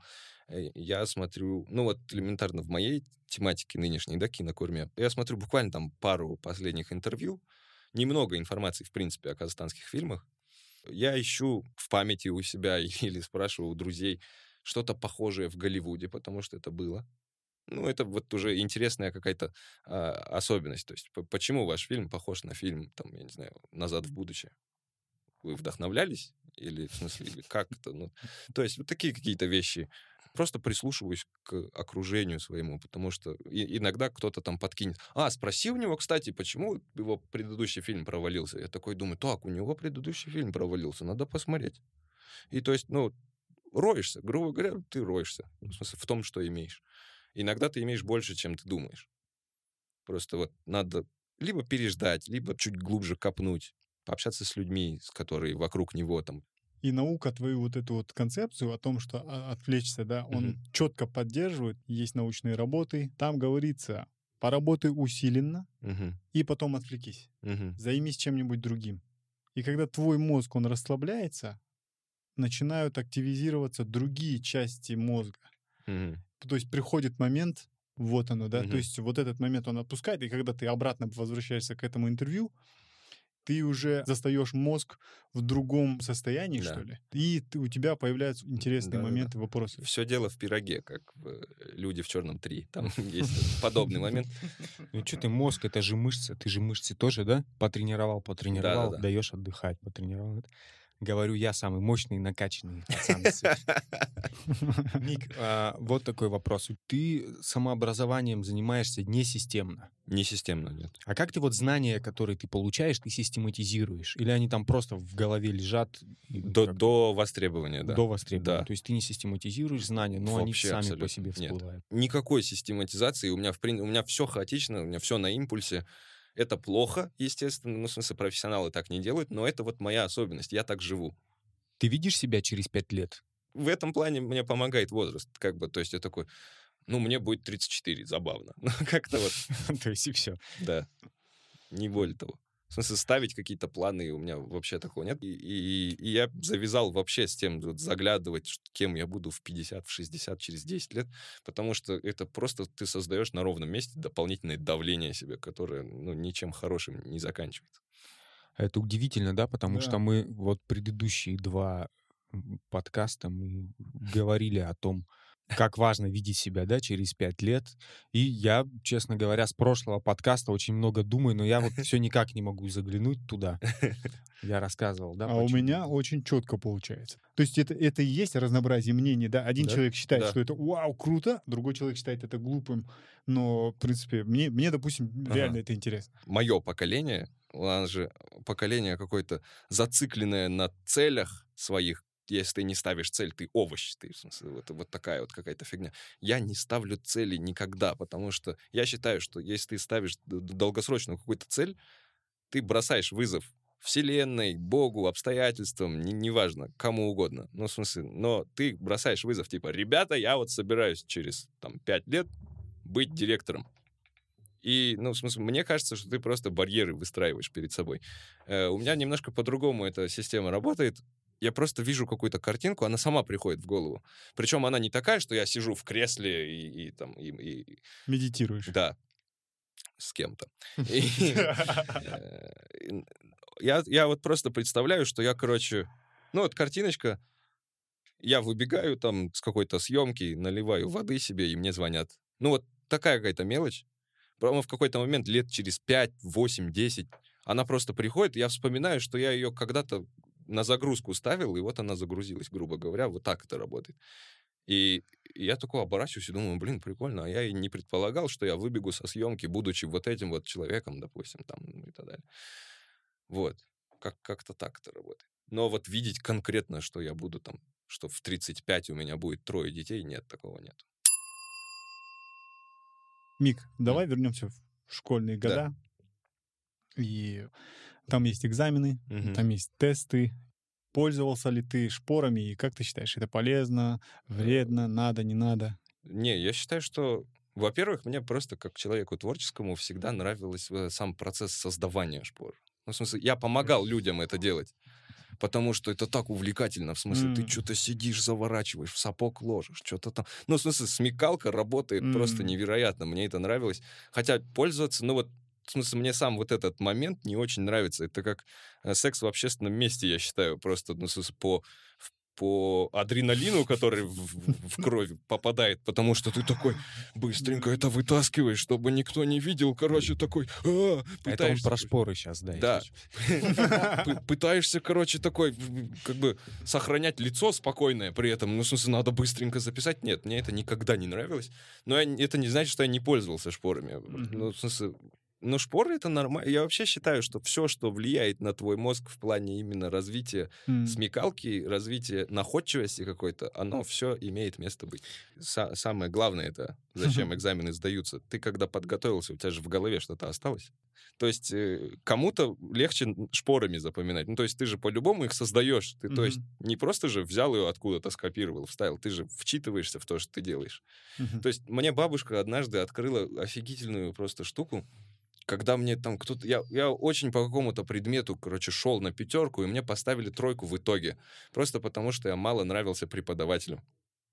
Я смотрю... Ну вот элементарно в моей тематике нынешней, да, кинокурме, я смотрю буквально там пару последних интервью. Немного информации, в принципе, о казахстанских фильмах. Я ищу в памяти у себя или спрашиваю у друзей что-то похожее в Голливуде, потому что это было. Ну, это вот уже интересная какая-то а, особенность. То есть, по- почему ваш фильм похож на фильм, там, я не знаю, «Назад в будущее»? Вы вдохновлялись? Или, в смысле, или как это? Ну, то есть, вот такие какие-то вещи. Просто прислушиваюсь к окружению своему, потому что и- иногда кто-то там подкинет. А, спроси у него, кстати, почему его предыдущий фильм провалился. Я такой думаю, так, у него предыдущий фильм провалился, надо посмотреть. И то есть, ну, роешься, грубо говоря, ты роешься. В смысле, в том, что имеешь. Иногда ты имеешь больше, чем ты думаешь. Просто вот надо либо переждать, либо чуть глубже копнуть, пообщаться с людьми, с которые вокруг него там. И наука твою вот эту вот концепцию о том, что а, отвлечься, да, он Мгм. четко поддерживает. Есть научные работы. Там говорится, поработай усиленно Мгм. и потом отвлекись. Мгм. Займись чем-нибудь другим. И когда твой мозг, он расслабляется, начинают активизироваться другие части мозга. Мгм. То есть приходит момент, вот оно, да, Мгм. то есть вот этот момент он отпускает, и когда ты обратно возвращаешься к этому интервью, ты уже застаешь мозг в другом состоянии, Да. что ли, и ты, у тебя появляются интересные Да-да-да. моменты, вопросы. Все дело в пироге, как в э, «Люди в черном три». Там есть подобный момент. Ну что ты, мозг, это же мышцы. Ты же мышцы тоже, да? Потренировал, потренировал, Да-да-да. даешь отдыхать, потренировал. Говорю, я самый мощный, накачанный пацан из всех. Ник, а, вот такой вопрос. Ты самообразованием занимаешься несистемно. Не системно, нет. А как ты вот знания, которые ты получаешь, ты систематизируешь? Или они там просто в голове лежат и До, как- до востребования, да. до востребования? Да. То есть ты не систематизируешь знания, но они Вообще сами по абсолютно себе нет. всплывают. Никакой систематизации. У меня, в принципе, у меня все хаотично, у меня все на импульсе. Это плохо, естественно. Ну, в смысле, профессионалы так не делают, но это вот моя особенность. Я так живу. Ты видишь себя через пять лет? В этом плане мне помогает возраст. Как бы, то есть я такой, ну, мне будет тридцать четыре, забавно. Ну, как-то вот, То есть и все. да. Не более того. В смысле, ставить какие-то планы у меня вообще такого нет. И, и- и я завязал вообще с тем, вот, заглядывать, ш- кем я буду в пятьдесят, в шестьдесят, через десять лет, потому что это просто ты создаешь на ровном месте дополнительное давление себе, которое, ну, ничем хорошим не заканчивается. Это удивительно, да, потому Да. что мы вот предыдущие два м, подкаста мы говорили о том, как важно видеть себя, да, через пять лет. И я, честно говоря, с прошлого подкаста очень много думаю, но я вот все никак не могу заглянуть туда. Я рассказывал, да, А у почему. меня очень четко получается. То есть это, это и есть разнообразие мнений, да? Один Да, человек считает, да. что это вау, круто, другой человек считает это глупым, но, в принципе, мне, мне допустим, Ага. реально это интересно. Мое поколение, у нас же поколение какое-то зацикленное на целях своих. Если ты не ставишь цель, ты овощ. Ты, в смысле, вот, вот такая вот какая-то фигня. Я не ставлю цели никогда, потому что я считаю, что если ты ставишь д- д- долгосрочную какую-то цель, ты бросаешь вызов Вселенной, Богу, обстоятельствам, не- неважно, кому угодно. Ну, в смысле, но ты бросаешь вызов, типа, ребята, я вот собираюсь через, там, пять лет быть директором. И, ну, в смысле, мне кажется, что ты просто барьеры выстраиваешь перед собой. Э, у меня немножко по-другому эта система работает. Я просто вижу какую-то картинку, она сама приходит в голову. Причем она не такая, что я сижу в кресле и, и там... И, и... Медитируешь. Да. С кем-то. Я, я вот просто представляю, что я, короче... Ну, вот картиночка... Я выбегаю там с какой-то съемки, наливаю воды себе, и мне звонят. Ну, вот такая какая-то мелочь. Прямо в какой-то момент, лет через пять, восемь, десять, она просто приходит, и я вспоминаю, что я ее когда-то на загрузку ставил, и вот она загрузилась, грубо говоря. Вот так это работает. И я такой оборачиваюсь и думаю, блин, прикольно. А я и не предполагал, что я выбегу со съемки, будучи вот этим вот человеком, допустим, там, и так далее. Вот. Как- как-то так это работает. Но вот видеть конкретно, что я буду там, что в тридцать пять у меня будет трое детей, нет, такого нет. Мик, давай вернемся в школьные Да. года. И там есть экзамены, Мгм. там есть тесты. Пользовался ли ты шпорами, и как ты считаешь, это полезно, вредно, надо, не надо? Не, я считаю, что, во-первых, мне просто как человеку творческому всегда нравился э, сам процесс создавания шпор. Ну, в смысле, я помогал людям это делать, потому что это так увлекательно. В смысле, ты М. что-то сидишь, заворачиваешь, в сапог ложишь, что-то там. Ну, в смысле, смекалка работает просто М. невероятно. Мне это нравилось. Хотя пользоваться, ну вот, в смысле, мне сам вот этот момент не очень нравится. Это как э, секс в общественном месте, я считаю, просто, ну, в смысле, по, в- по адреналину, который в, в- в кровь попадает, потому что ты такой быстренько это вытаскиваешь, чтобы никто не видел, короче, такой... «А!» Это он пытаешься- про шпоры сейчас, да. Да. если чё. Пы- Пытаешься, короче, такой, как бы, сохранять лицо спокойное при этом. Ну, в смысле, надо быстренько записать. Нет, мне это никогда не нравилось. Но я- это не значит, что я не пользовался шпорами. Мгм. Ну, в смысле... Но шпоры — это нормально. Я вообще считаю, что все, что влияет на твой мозг в плане именно развития М. смекалки, развития находчивости какой-то, оно все имеет место быть. Са- самое главное — это зачем экзамены сдаются. Ты когда подготовился, у тебя же в голове что-то осталось. То есть э, кому-то легче шпорами запоминать. Ну, то есть ты же по-любому их создаешь. Ты, то Мгм. есть не просто же взял ее откуда-то, скопировал, вставил. Ты же вчитываешься в то, что ты делаешь. Мгм. То есть мне бабушка однажды открыла офигительную просто штуку, когда мне там кто-то... Я, я очень по какому-то предмету, короче, шел на пятерку, и мне поставили тройку в итоге. Просто потому, что я мало нравился преподавателю.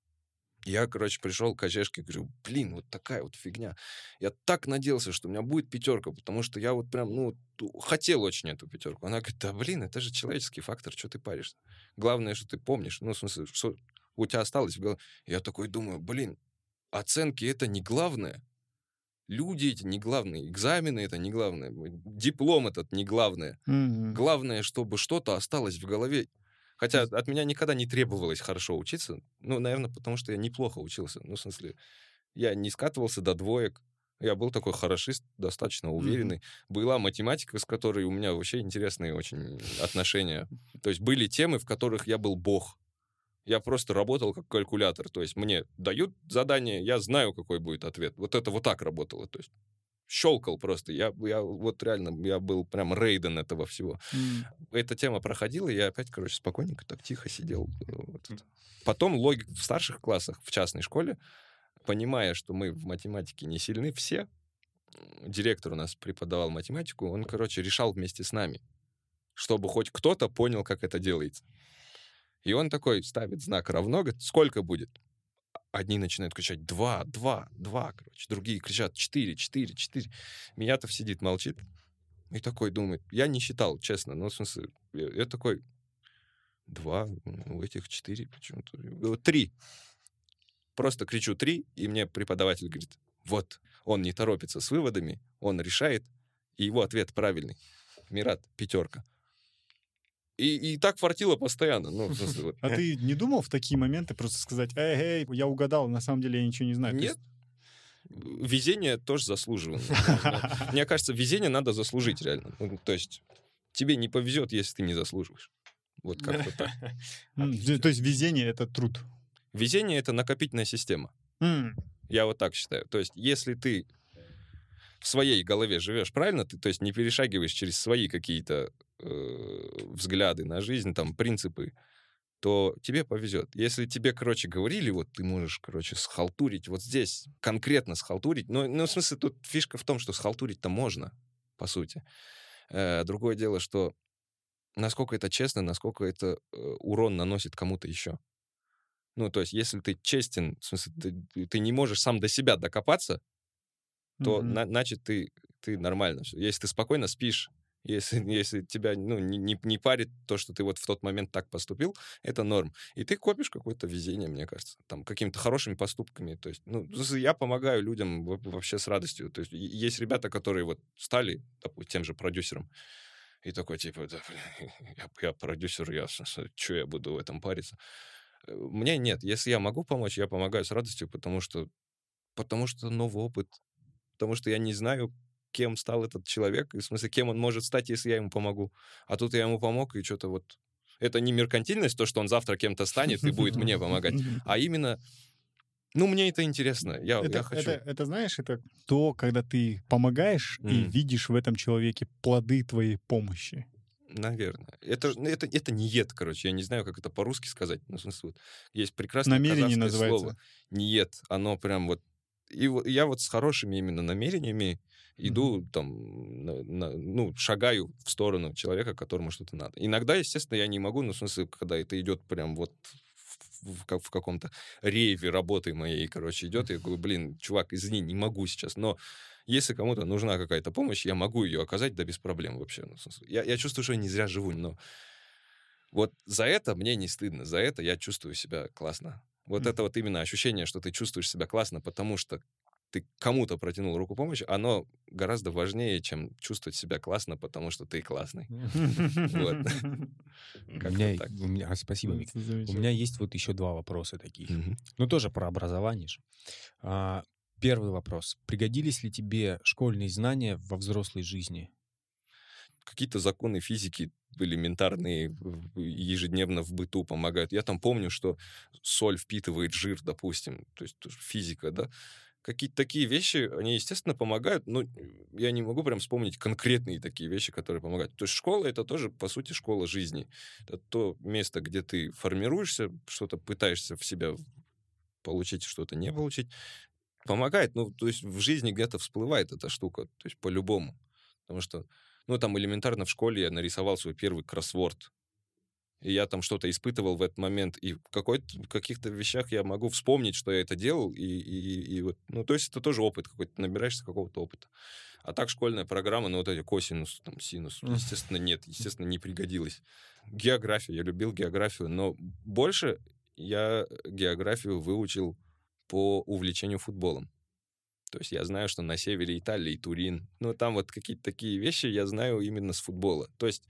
Я, короче, пришел к Ожешке и говорю, блин, вот такая вот фигня. Я так надеялся, что у меня будет пятерка, потому что я вот прям, ну, ту- хотел очень эту пятерку. Она говорит, да, блин, это же человеческий фактор, что ты паришься? Главное, что ты помнишь. Ну, в смысле, что у тебя осталось в голове. Я такой думаю, блин, оценки — это не главное. Люди эти не главные, экзамены — это не главное, диплом этот не главное. Мгм. Главное, чтобы что-то осталось в голове. Хотя от меня никогда не требовалось хорошо учиться. Ну, наверное, потому что я неплохо учился. Ну, в смысле, я не скатывался до двоек. Я был такой хорошист, достаточно уверенный. Была математика, с которой у меня вообще интересные очень отношения. То есть были темы, в которых я был бог. Я просто работал как калькулятор. То есть мне дают задание, я знаю, какой будет ответ. Вот это вот так работало. То есть щелкал просто. Я, я вот реально, я был прям Рейден этого всего. М. Эта тема проходила, и я опять, короче, спокойненько так тихо сидел. Вот это. Потом логик в старших классах, в частной школе, понимая, что мы в математике не сильны все, директор у нас преподавал математику, он, короче, решал вместе с нами, чтобы хоть кто-то понял, как это делается. И он такой ставит знак равно, говорит, сколько будет? Одни начинают кричать два, два, два, короче. Другие кричат четыре, четыре, четыре. Миятов сидит, молчит. И такой думает, я не считал, честно. Ну, в смысле, я, я такой, два, у этих четыре почему-то. Я говорю, три. Просто кричу три, и мне преподаватель говорит, вот, он не торопится с выводами, он решает, и его ответ правильный. Мират, пятерка. И, и так фартило постоянно. Ну, в смысле, вот. А ты не думал в такие моменты просто сказать, эй, эй, я угадал, на самом деле я ничего не знаю? То Нет. есть- Везение тоже заслуживано. Мне кажется, везение надо заслужить реально. Ну, то есть тебе не повезет, если ты не заслуживаешь. Вот как-то так. М, Отлично. То есть везение — это труд. Везение — это накопительная система. М. Я вот так считаю. То есть если ты в своей голове живешь правильно, ты, то есть не перешагиваешь через свои какие-то э, взгляды на жизнь, там, принципы, то тебе повезет. Если тебе, короче, говорили, вот ты можешь, короче, схалтурить вот здесь, конкретно схалтурить, ну, ну в смысле, тут фишка в том, что схалтурить-то можно, по сути. Э, другое дело, что насколько это честно, насколько это э, урон наносит кому-то еще. Ну, то есть, если ты честен, в смысле, ты, ты не можешь сам до себя докопаться, то, Мгм. на- значит, ты, ты нормально. всё. Если ты спокойно спишь, если, если тебя ну, не, не, не парит то, что ты вот в тот момент так поступил, это норм. И ты копишь какое-то везение, мне кажется, там, какими-то хорошими поступками. То есть, ну, я помогаю людям во- вообще с радостью. То есть, и- есть ребята, которые вот стали, допустим, тем же продюсером, и такой, типа, да, блин, я, я продюсер, я, что я буду в этом париться? Э, Мне нет. Если я могу помочь, я помогаю с радостью, потому что, потому что новый опыт, потому что я не знаю, кем стал этот человек, и в смысле, кем он может стать, если я ему помогу. А тут я ему помог, и что-то вот... Это не меркантильность, то, что он завтра кем-то станет и будет мне помогать, а именно, ну, мне это интересно, я, Это, я хочу. это, это, знаешь, это то, когда ты помогаешь и М. видишь в этом человеке плоды твоей помощи. Наверное. Это, ну, это, это не ед, короче. Я не знаю, как это по-русски сказать. Ну, в смысле, вот есть прекрасное Намерение казахское называется. слово. Ниет. Оно прям вот... И вот я вот с хорошими именно намерениями иду там, на- на- ну, шагаю в сторону человека, которому что-то надо. Иногда, естественно, я не могу, ну, в смысле, когда это идет прям вот в, в как- в каком-то рейве работы моей, короче, идет, я говорю, блин, чувак, извини, не могу сейчас, но если кому-то нужна какая-то помощь, я могу ее оказать, да без проблем вообще. Ну, в смысле, я, я чувствую, что я не зря живу, но вот за это мне не стыдно, за это я чувствую себя классно. Вот Мгм. это вот именно ощущение, что ты чувствуешь себя классно, потому что ты кому-то протянул руку помощи, оно гораздо важнее, чем чувствовать себя классно, потому что ты классный. Вот. У Как-то меня, так. у меня- а, спасибо, Мик. Это У замечательно. меня есть вот еще два вопроса таких. Мгм. Ну, тоже про образование же. А, Первый вопрос. Пригодились ли тебе школьные знания во взрослой жизни? Какие-то законы физики элементарные в- ежедневно в быту помогают. Я там помню, что соль впитывает жир, допустим, то есть тоже физика, да. Какие-то такие вещи, они, естественно, помогают, но я не могу прям вспомнить конкретные такие вещи, которые помогают. То есть школа — это тоже, по сути, школа жизни. Это то место, где ты формируешься, что-то пытаешься в себя получить, что-то не получить. Помогает, ну, то есть в жизни где-то всплывает эта штука, то есть по-любому. Потому что, ну, там элементарно в школе я нарисовал свой первый кроссворд, и я там что-то испытывал в этот момент, и в, какой-то, в каких-то вещах я могу вспомнить, что я это делал, и, и, и вот, ну, то есть это тоже опыт какой-то, набираешься какого-то опыта. А так школьная программа, ну, вот эти косинус, там, синус, Мгм. естественно, нет, естественно, не пригодилась. География, я любил географию, но больше я географию выучил по увлечению футболом. То есть я знаю, что на севере Италии Турин, ну, там вот какие-то такие вещи я знаю именно с футбола. То есть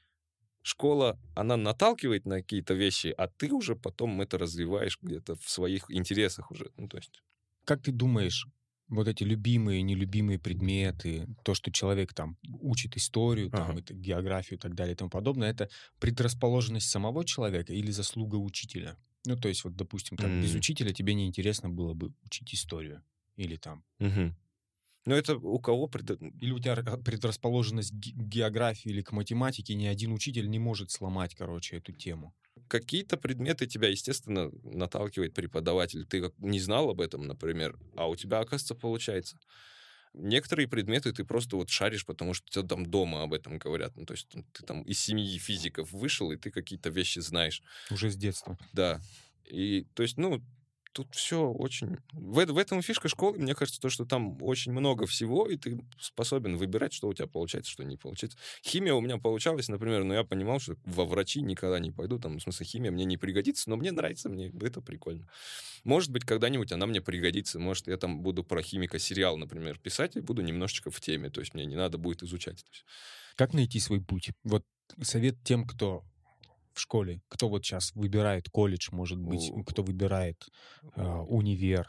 школа, она наталкивает на какие-то вещи, а ты уже потом это развиваешь где-то в своих интересах уже. Ну, то есть... Как ты думаешь, вот эти любимые, нелюбимые предметы, то, что человек там учит историю, там, Ага. это, географию и так далее и тому подобное, это предрасположенность самого человека или заслуга учителя? Ну, то есть, вот, допустим, там, без М, учителя тебе неинтересно было бы учить историю. Или там... мгм. Ну, это у кого... пред- Или у тебя р- предрасположенность к ге- географии или к математике, ни один учитель не может сломать, короче, эту тему. Какие-то предметы тебя, естественно, наталкивает преподаватель. Ты как не знал об этом, например, а у тебя, оказывается, получается. Некоторые предметы ты просто вот шаришь, потому что тебе там дома об этом говорят. Ну, то есть там, ты там из семьи физиков вышел, и ты какие-то вещи знаешь. Уже с детства. Да. И, то есть, ну, тут все очень... В, эт- в этом и фишка школы, мне кажется, то, что там очень много всего, и ты способен выбирать, что у тебя получается, что не получается. Химия у меня получалась, например, но я понимал, что во врачи никогда не пойду, там, в смысле, химия мне не пригодится, но мне нравится, мне это прикольно. Может быть, когда-нибудь она мне пригодится, может, я там буду про химика сериал, например, писать, и буду немножечко в теме, то есть мне не надо будет изучать это всё. Как найти свой путь? Вот совет тем, кто в школе, кто вот сейчас выбирает колледж, может быть, У- кто выбирает а, универ.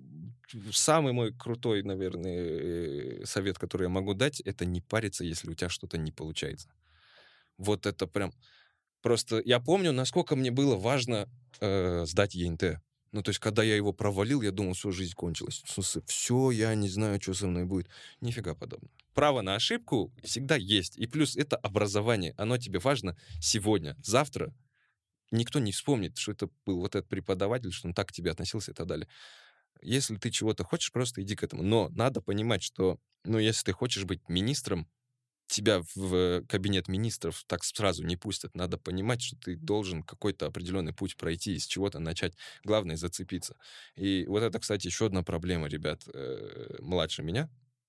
Самый мой крутой, наверное, э, совет, который я могу дать, это не париться, если у тебя что-то не получается. Вот это прям... Просто я помню, насколько мне было важно э, сдать ЕНТ. Ну, то есть, когда я его провалил, я думал, все, жизнь кончилась. В смысле, все, я не знаю, что со мной будет. Нифига подобного. Право на ошибку всегда есть. И плюс это образование. Оно тебе важно сегодня. Завтра никто не вспомнит, что это был вот этот преподаватель, что он так к тебе относился и так далее. Если ты чего-то хочешь, просто иди к этому. Но надо понимать, что, ну, если ты хочешь быть министром, тебя в кабинет министров так сразу не пустят. Надо понимать, что ты должен какой-то определенный путь пройти, с чего-то начать. Главное — зацепиться. И вот это, кстати, еще одна проблема ребят э, младше меня.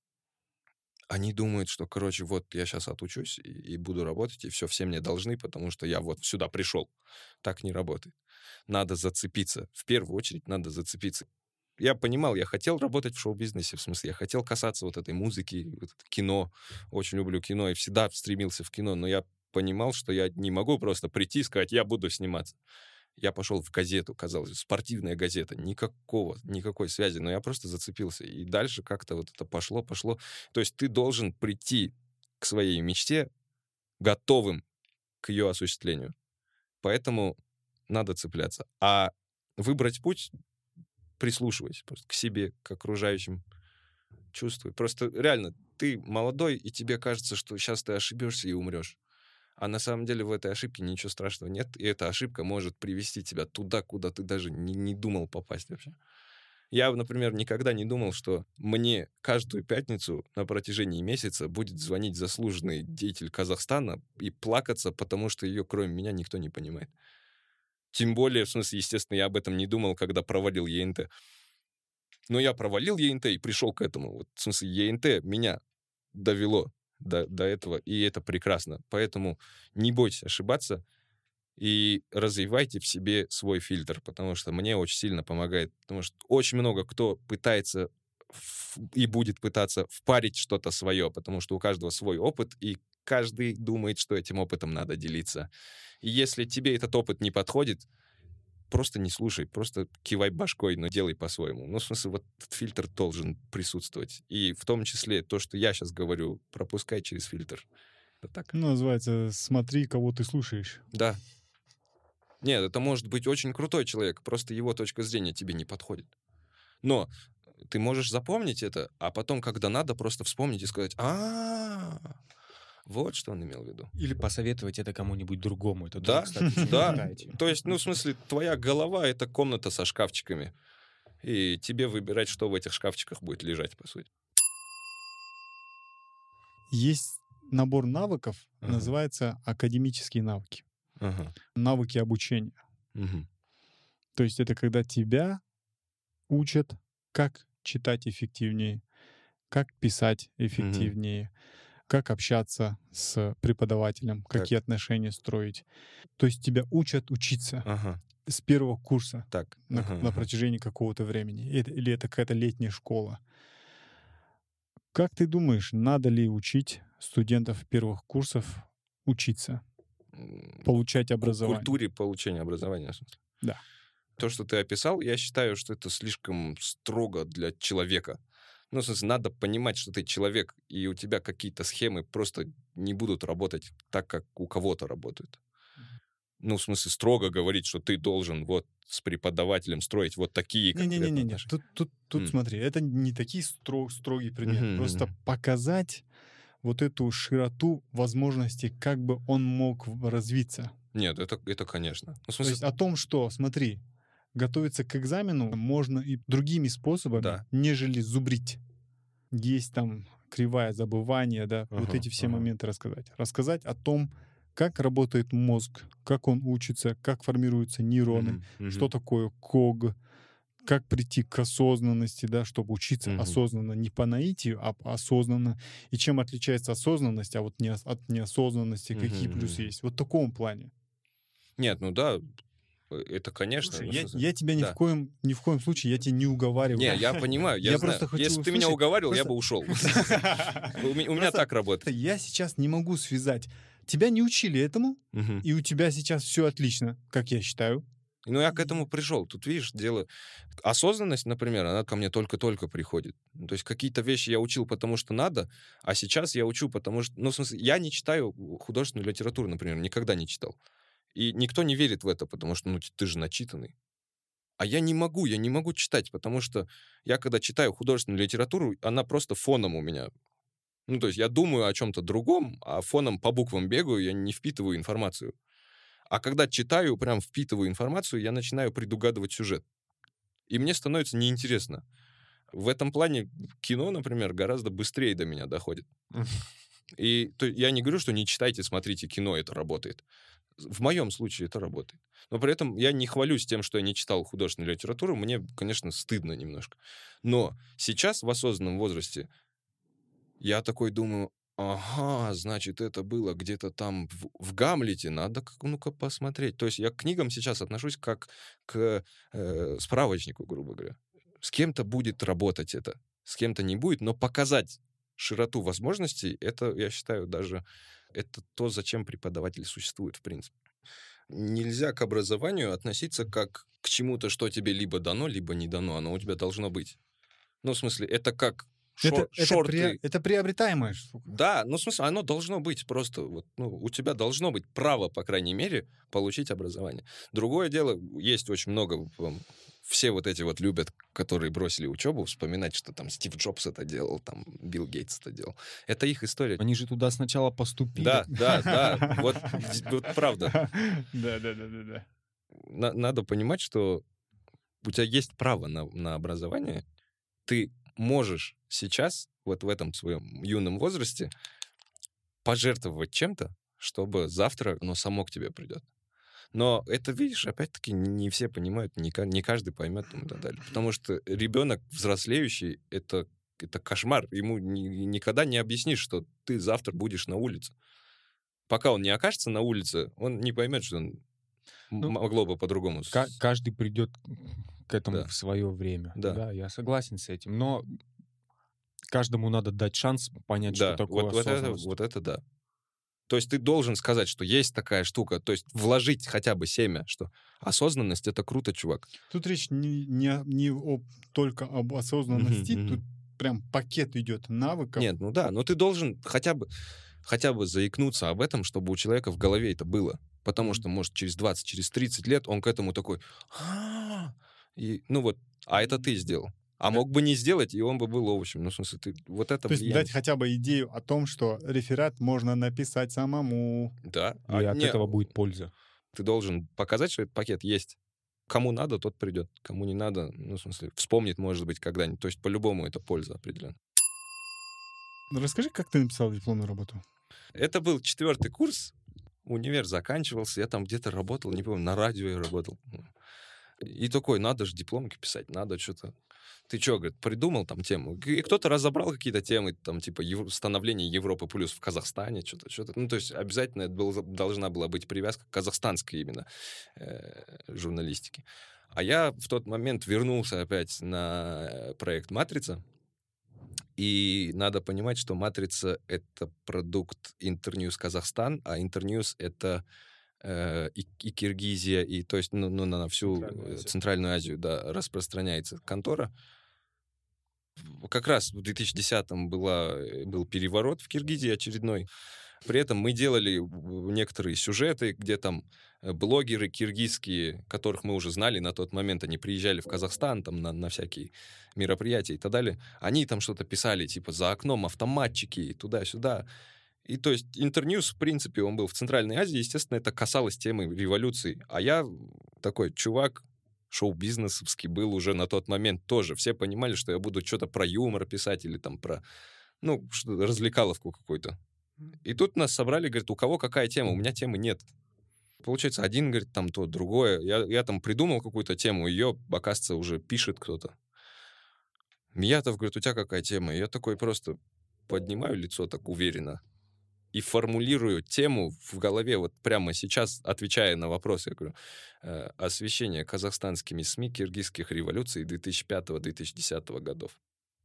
Они думают, что, короче, вот я сейчас отучусь и, и буду работать, и все, все мне должны, потому что я вот сюда пришел. Так не работает. Надо зацепиться. В первую очередь надо зацепиться. Я понимал, я хотел работать в шоу-бизнесе, в смысле, я хотел касаться вот этой музыки, вот это кино, очень люблю кино, и всегда стремился в кино, но я понимал, что я не могу просто прийти и сказать, я буду сниматься. Я пошел в газету, казалось, спортивная газета, никакого, никакой связи, но я просто зацепился, и дальше как-то вот это пошло, пошло. То есть ты должен прийти к своей мечте готовым к ее осуществлению, поэтому надо цепляться. А выбрать путь... прислушивайся просто к себе, к окружающим, чувствуй. Просто реально, ты молодой, и тебе кажется, что сейчас ты ошибешься и умрешь. А на самом деле в этой ошибке ничего страшного нет, и эта ошибка может привести тебя туда, куда ты даже не, не думал попасть вообще. Я, например, никогда не думал, что мне каждую пятницу на протяжении месяца будет звонить заслуженный деятель Казахстана и плакаться, потому что ее, кроме меня, никто не понимает. Тем более, в смысле, естественно, я об этом не думал, когда провалил ЕНТ. Но я провалил ЕНТ и пришел к этому. Вот, в смысле, ЕНТ меня довело до, до этого, и это прекрасно. Поэтому не бойтесь ошибаться и развивайте в себе свой фильтр, потому что мне очень сильно помогает. Потому что очень много кто пытается в, и будет пытаться впарить что-то свое, потому что у каждого свой опыт, и каждый думает, что этим опытом надо делиться. И если тебе этот опыт не подходит, просто не слушай, просто кивай башкой, но делай по-своему. Ну, в смысле, вот этот фильтр должен присутствовать. И в том числе то, что я сейчас говорю, пропускай через фильтр. Это так. Ну, называется «Смотри, кого ты слушаешь». Да. Нет, это может быть очень крутой человек, просто его точка зрения тебе не подходит. Но ты можешь запомнить это, а потом, когда надо, просто вспомнить и сказать: а вот что он имел в виду. Или посоветовать это кому-нибудь другому. Это Да, тоже, кстати, да. читаете. То есть, ну, в смысле, твоя голова — это комната со шкафчиками. И тебе выбирать, что в этих шкафчиках будет лежать, по сути. Есть набор навыков, Ага. называется академические навыки. Ага. Навыки обучения. Мгм. То есть это когда тебя учат, как читать эффективнее, как писать эффективнее, как общаться с преподавателем, Так. какие отношения строить. То есть тебя учат учиться Ага. с первого курса Так. на, Ага, на ага. протяжении какого-то времени. Это- или это какая-то летняя школа. Как ты думаешь, надо ли учить студентов первых курсов учиться, М, получать Ку- образование? Культуре получения образования, в смысле. Да. То, что ты описал, я считаю, что это слишком строго для человека. Ну, в смысле, надо понимать, что ты человек, и у тебя какие-то схемы просто не будут работать так, как у кого-то работают. Ну, в смысле, строго говорить, что ты должен вот с преподавателем строить вот такие конкретно Не-не-не, отношения. тут, тут, тут М. смотри, это не такие стро- строгий пример. Мгм, Просто мгм. показать вот эту широту возможностей, как бы он мог в- развиться. Нет, это, это конечно. Ну, в То смысле, есть о том, что, смотри, готовиться к экзамену можно и другими способами, Да. нежели зубрить. Есть там кривая забывания, да, вот Ага, эти все ага. моменты рассказать. Рассказать о том, как работает мозг, как он учится, как формируются нейроны, Мгм, мгм. что такое ког, как прийти к осознанности, да, чтобы учиться Мгм. осознанно, не по наитию, а осознанно. И чем отличается осознанность, а вот не, от неосознанности, какие Мгм, плюсы мгм. есть. Вот в таком плане. Нет, ну да, э, это конечно. Слушай, ну, в я, смысле, я тебя ни, да. в коем, ни в коем случае, я тебя не уговариваю. Не, я понимаю, я, Я знаю. просто хочу Если бы ты меня услышать, уговаривал, я просто- бы ушел. У ме- у меня Просто- так работает. Я сейчас не могу связать. Тебя не учили этому, Мгм. и у тебя сейчас все отлично, как я считаю. Ну, я к этому пришел. Тут, видишь, дело... Осознанность, например, она ко мне только-только приходит. Ну, то есть какие-то вещи я учил, потому что надо, а сейчас я учу, потому что... Ну, в смысле, я не читаю художественную литературу, например, никогда не читал. И никто не верит в это, потому что, ну, ты же начитанный. А я не могу, я не могу читать, потому что я, когда читаю художественную литературу, она просто фоном у меня. Ну, то есть я думаю о чем-то другом, а фоном по буквам бегаю, я не впитываю информацию. А когда читаю, прям впитываю информацию, я начинаю предугадывать сюжет. И мне становится неинтересно. В этом плане кино, например, гораздо быстрее до меня доходит. И то, я не говорю, что не читайте, смотрите кино, это работает. В моем случае это работает. Но при этом я не хвалюсь тем, что я не читал художественную литературу. Мне, конечно, стыдно немножко. Но сейчас, в осознанном возрасте, я такой думаю, ага, значит, это было где-то там в, в Гамлете, надо ну-ка посмотреть. То есть я к книгам сейчас отношусь как к э, справочнику, грубо говоря. С кем-то будет работать это, с кем-то не будет, но показать широту возможностей, это, я считаю, даже это то, зачем преподаватель существует, в принципе. Нельзя к образованию относиться как к чему-то, что тебе либо дано, либо не дано. Оно у тебя должно быть. Ну, в смысле, это как шор- Это, это, шорты. при- это приобретаемая штука. Да, ну, в смысле, оно должно быть просто... Вот, ну, у тебя должно быть право, по крайней мере, получить образование. Другое дело, есть очень много... Все вот эти вот любят, которые бросили учебу, вспоминать, что там Стив Джобс это делал, там Билл Гейтс это делал. Это их история. Они же туда сначала поступили. Да, да, да. Вот, вот правда. Да, да, да, да, да. На- надо понимать, что у тебя есть право на, на образование. Ты можешь сейчас, вот в этом своем юном возрасте, пожертвовать чем-то, чтобы завтра оно само к тебе придет. Но это, видишь, опять-таки не все понимают, не, не каждый поймет там, и так далее. Потому что ребенок взрослеющий — это, это кошмар. Ему ни, никогда не объяснишь, что ты завтра будешь на улице. Пока он не окажется на улице, он не поймет, что он ну, могло бы по-другому. К- каждый придет к этому Да. в свое время. Да. Да, я согласен с этим. Но каждому надо дать шанс понять, Да, что такое вот, вот, это, осознанность. вот это да. То есть ты должен сказать, что есть такая штука, то есть вложить хотя бы семя, что осознанность — это круто, чувак. Тут речь не, не, не об, только об осознанности, Мгм, мгм. тут прям пакет идет навыков. Нет, ну да, но ты должен хотя бы, хотя бы заикнуться об этом, чтобы у человека в голове это было. Потому что, может, через двадцать, через тридцать лет он к этому такой... «А-а-а!» И, ну вот, а это ты сделал. А мог бы не сделать, и он бы был овощем. Ну, в смысле, ты вот это То есть влияние. дать хотя бы идею о том, что реферат можно написать самому. Да. И А, от не, этого будет польза. Ты должен показать, что этот пакет есть. Кому надо, тот придет. Кому не надо, ну, в смысле, вспомнит, может быть, когда-нибудь. То есть, по-любому, это польза определенно. Расскажи, как ты написал дипломную работу? Это был четвертый курс. Универ заканчивался. Я там где-то работал, не помню, на радио я работал. И такой, надо же дипломки писать, надо что-то. Ты что, говорит, придумал там тему? И кто-то разобрал какие-то темы, там, типа, ев... становление Европы плюс в Казахстане, что-то, что-то. Ну, то есть обязательно это был, должна была быть привязка к казахстанской именно э, журналистике. А я в тот момент вернулся опять на проект «Матрица». И надо понимать, что «Матрица» — это продукт Интерньюз Казахстан, а Интерньюз — это э, и, и Киргизия, и то есть ну, ну, на всю Центральную Азию. Центральную Азию да, распространяется контора. Как раз в две тысячи десятом была, был переворот в Киргизии очередной. При этом мы делали некоторые сюжеты, где там блогеры киргизские, которых мы уже знали на тот момент, они приезжали в Казахстан там, на, на всякие мероприятия и так далее. Они там что-то писали, типа, за окном автоматчики и туда-сюда. И то есть Интерньюз, в принципе, он был в Центральной Азии, естественно, это касалось темы революции. А я такой чувак, шоу-бизнесовский был уже на тот момент тоже. Все понимали, что я буду что-то про юмор писать или там про, ну, что-то, развлекаловку какую-то. И тут нас собрали, говорят, у кого какая тема? У меня темы нет. Получается, один говорит, там то, другое. Я, я там придумал какую-то тему, ее, оказывается, уже пишет кто-то. Миятов говорит, у тебя какая тема? И я такой просто поднимаю лицо так уверенно и формулирую тему в голове, вот прямо сейчас, отвечая на вопрос. Я говорю, э, освещение казахстанскими СМИ киргизских революций две тысячи пятого - две тысячи десятого годов.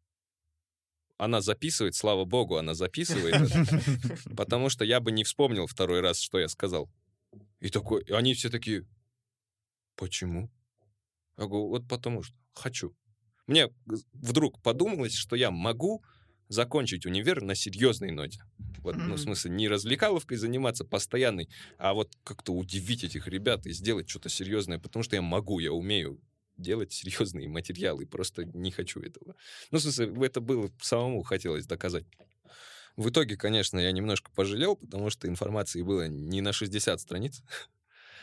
Она записывает, слава богу, она записывает это, потому что я бы не вспомнил второй раз, что я сказал. И такой, и они все такие, почему? Я говорю, вот потому что хочу. Мне вдруг подумалось, что я могу закончить универ на серьезной ноте. Вот, ну, в смысле, не развлекаловкой заниматься постоянной, а вот как-то удивить этих ребят и сделать что-то серьезное, потому что я могу, я умею делать серьезные материалы, просто не хочу этого. Ну, в смысле, это было самому хотелось доказать. В итоге, конечно, я немножко пожалел, потому что информации было не на шестьдесят страниц.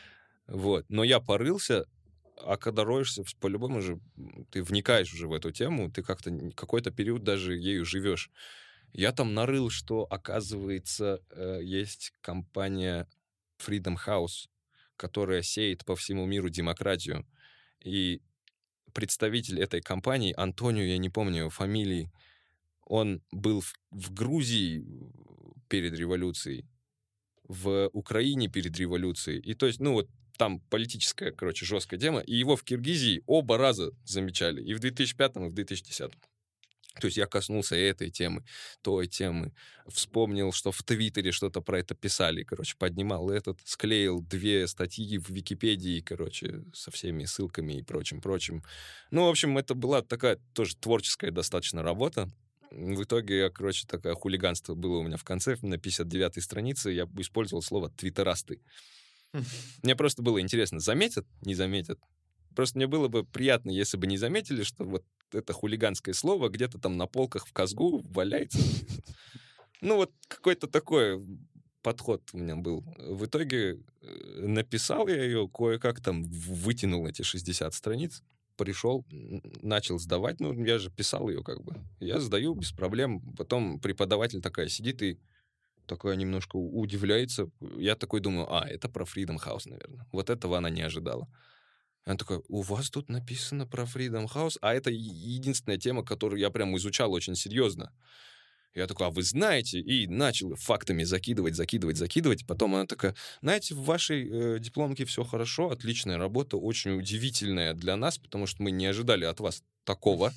Вот. Но я порылся, а когда роешься, по-любому же ты вникаешь уже в эту тему, ты как-то какой-то период даже ею живешь. Я там нарыл, что, оказывается, есть компания Freedom House, которая сеет по всему миру демократию. И представитель этой компании, Антонио, я не помню его фамилии, он был в, в Грузии перед революцией, в Украине перед революцией. И то есть, ну вот, там политическая, короче, жесткая тема. И его в Киргизии оба раза замечали. И в две тысячи пятом, и в две тысячи десятом. То есть я коснулся этой темы, той темы. Вспомнил, что в Твиттере что-то про это писали. Короче, поднимал этот, склеил две статьи в Википедии, короче, со всеми ссылками и прочим-прочим. Ну, в общем, это была такая тоже творческая достаточно работа. В итоге, я, короче, такое хулиганство было у меня в конце. На пятьдесят девятой странице я использовал слово «твиттерасты». Мне просто было интересно, заметят, не заметят. Просто мне было бы приятно, если бы не заметили, что вот это хулиганское слово где-то там на полках в Казгу валяется. Ну, вот какой-то такой подход у меня был. В итоге написал я ее, кое-как там вытянул эти шестьдесят страниц, пришел, начал сдавать. Ну, я же писал ее как бы. Я сдаю без проблем. Потом преподаватель такая сидит и такая немножко удивляется. Я такой думаю, а, это про Freedom House, наверное. Вот этого она не ожидала. Она такая, у вас тут написано про Freedom House, а это единственная тема, которую я прям изучал очень серьезно. Я такой, а вы знаете? И начал фактами закидывать, закидывать, закидывать. Потом она такая, знаете, в вашей э, дипломке все хорошо, отличная работа, очень удивительная для нас, потому что мы не ожидали от вас такого.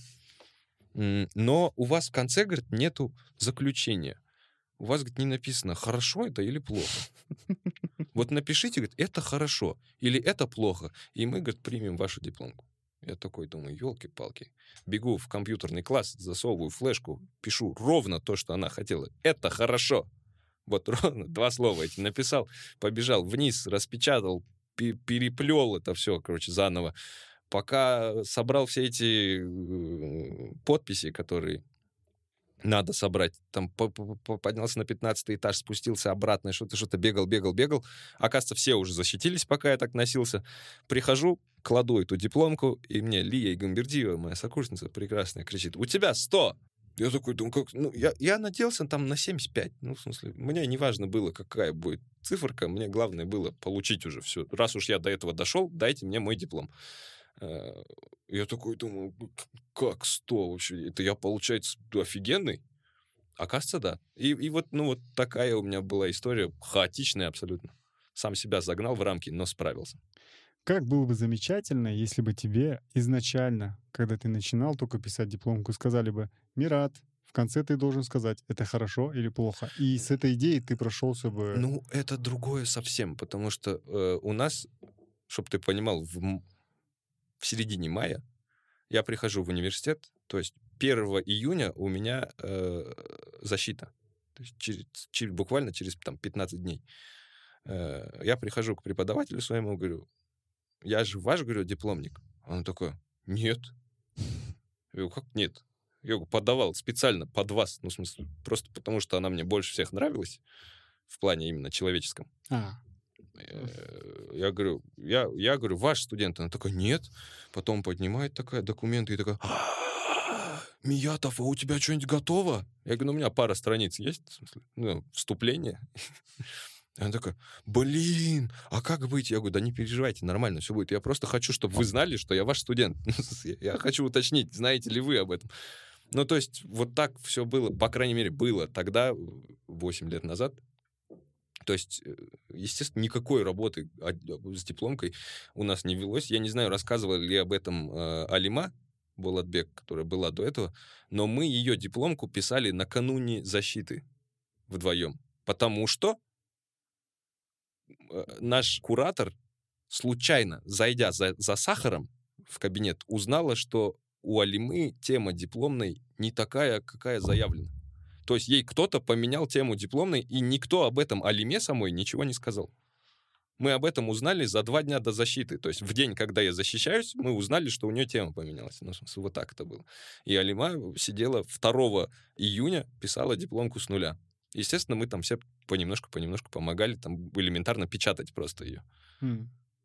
Но у вас в конце, говорит, нету заключения. У вас, говорит, не написано, хорошо это или плохо. Вот напишите, говорит, это хорошо или это плохо, и мы, говорит, примем вашу дипломку. Я такой думаю, елки-палки. Бегу в компьютерный класс, засовываю флешку, пишу ровно то, что она хотела. Это хорошо. Вот ровно два слова эти написал, побежал вниз, распечатал, переплел это все, короче, заново. Пока собрал все эти подписи, которые надо собрать. Там поднялся на пятнадцатый этаж, спустился обратно, что-то, что-то бегал, бегал, бегал. Оказывается, все уже защитились, пока я так носился. Прихожу, кладу эту дипломку, и мне Лия Игамбердиева, моя сокурсница прекрасная, кричит, у тебя сто! Я такой думаю, как... Ну, я, я надеялся там на семьдесят пять. Ну, в смысле, мне не важно было, какая будет циферка, мне главное было получить уже все. Раз уж я до этого дошел, дайте мне мой диплом. Я такой думаю, как сто вообще? Это я, получается, офигенный? Оказывается, да. И, и вот, ну, вот такая у меня была история, хаотичная абсолютно. Сам себя загнал в рамки, но справился. Как было бы замечательно, если бы тебе изначально, когда ты начинал только писать дипломку, сказали бы, Мират, в конце ты должен сказать, это хорошо или плохо. И с этой идеей ты прошелся бы... Ну, это другое совсем, потому что э, у нас, чтобы ты понимал, в... в середине мая я прихожу в университет, то есть первого июня у меня э, защита. То есть через, через, буквально через там, пятнадцать дней. Э, я прихожу к преподавателю своему, говорю, я же ваш, говорю, дипломник. Он такой, нет. Я говорю, как нет? Я говорю, подавал специально под вас. Ну, в смысле, просто потому, что она мне больше всех нравилась в плане именно человеческом. А. Я говорю, я, я говорю, ваш студент. Она такая, нет. Потом поднимает такая документы и такая, Миятов, а у тебя что-нибудь готово? Я говорю, ну, у меня пара страниц есть, в смысле, ну, вступление. Она такая, блин, а как быть? Я говорю, да не переживайте, нормально все будет. Я просто хочу, чтобы вы знали, что я ваш студент. Я хочу уточнить, знаете ли вы об этом. Ну, то есть, вот так все было, по крайней мере, было тогда, восемь лет назад. То есть, естественно, никакой работы с дипломкой у нас не велось. Я не знаю, рассказывал ли об этом э, Алима Болатбек, которая была до этого, но мы ее дипломку писали накануне защиты вдвоем. Потому что э, наш куратор, случайно, зайдя за, за сахаром в кабинет, узнала, что у Алимы тема дипломной не такая, какая заявлена. То есть ей кто-то поменял тему дипломной, и никто об этом Алиме самой ничего не сказал. Мы об этом узнали за два дня до защиты. То есть в день, когда я защищаюсь, мы узнали, что у нее тема поменялась. Ну, в смысле, вот так это было. И Алима сидела второго июня, писала дипломку с нуля. Естественно, мы там все понемножку-понемножку помогали, там элементарно печатать просто ее. Mm.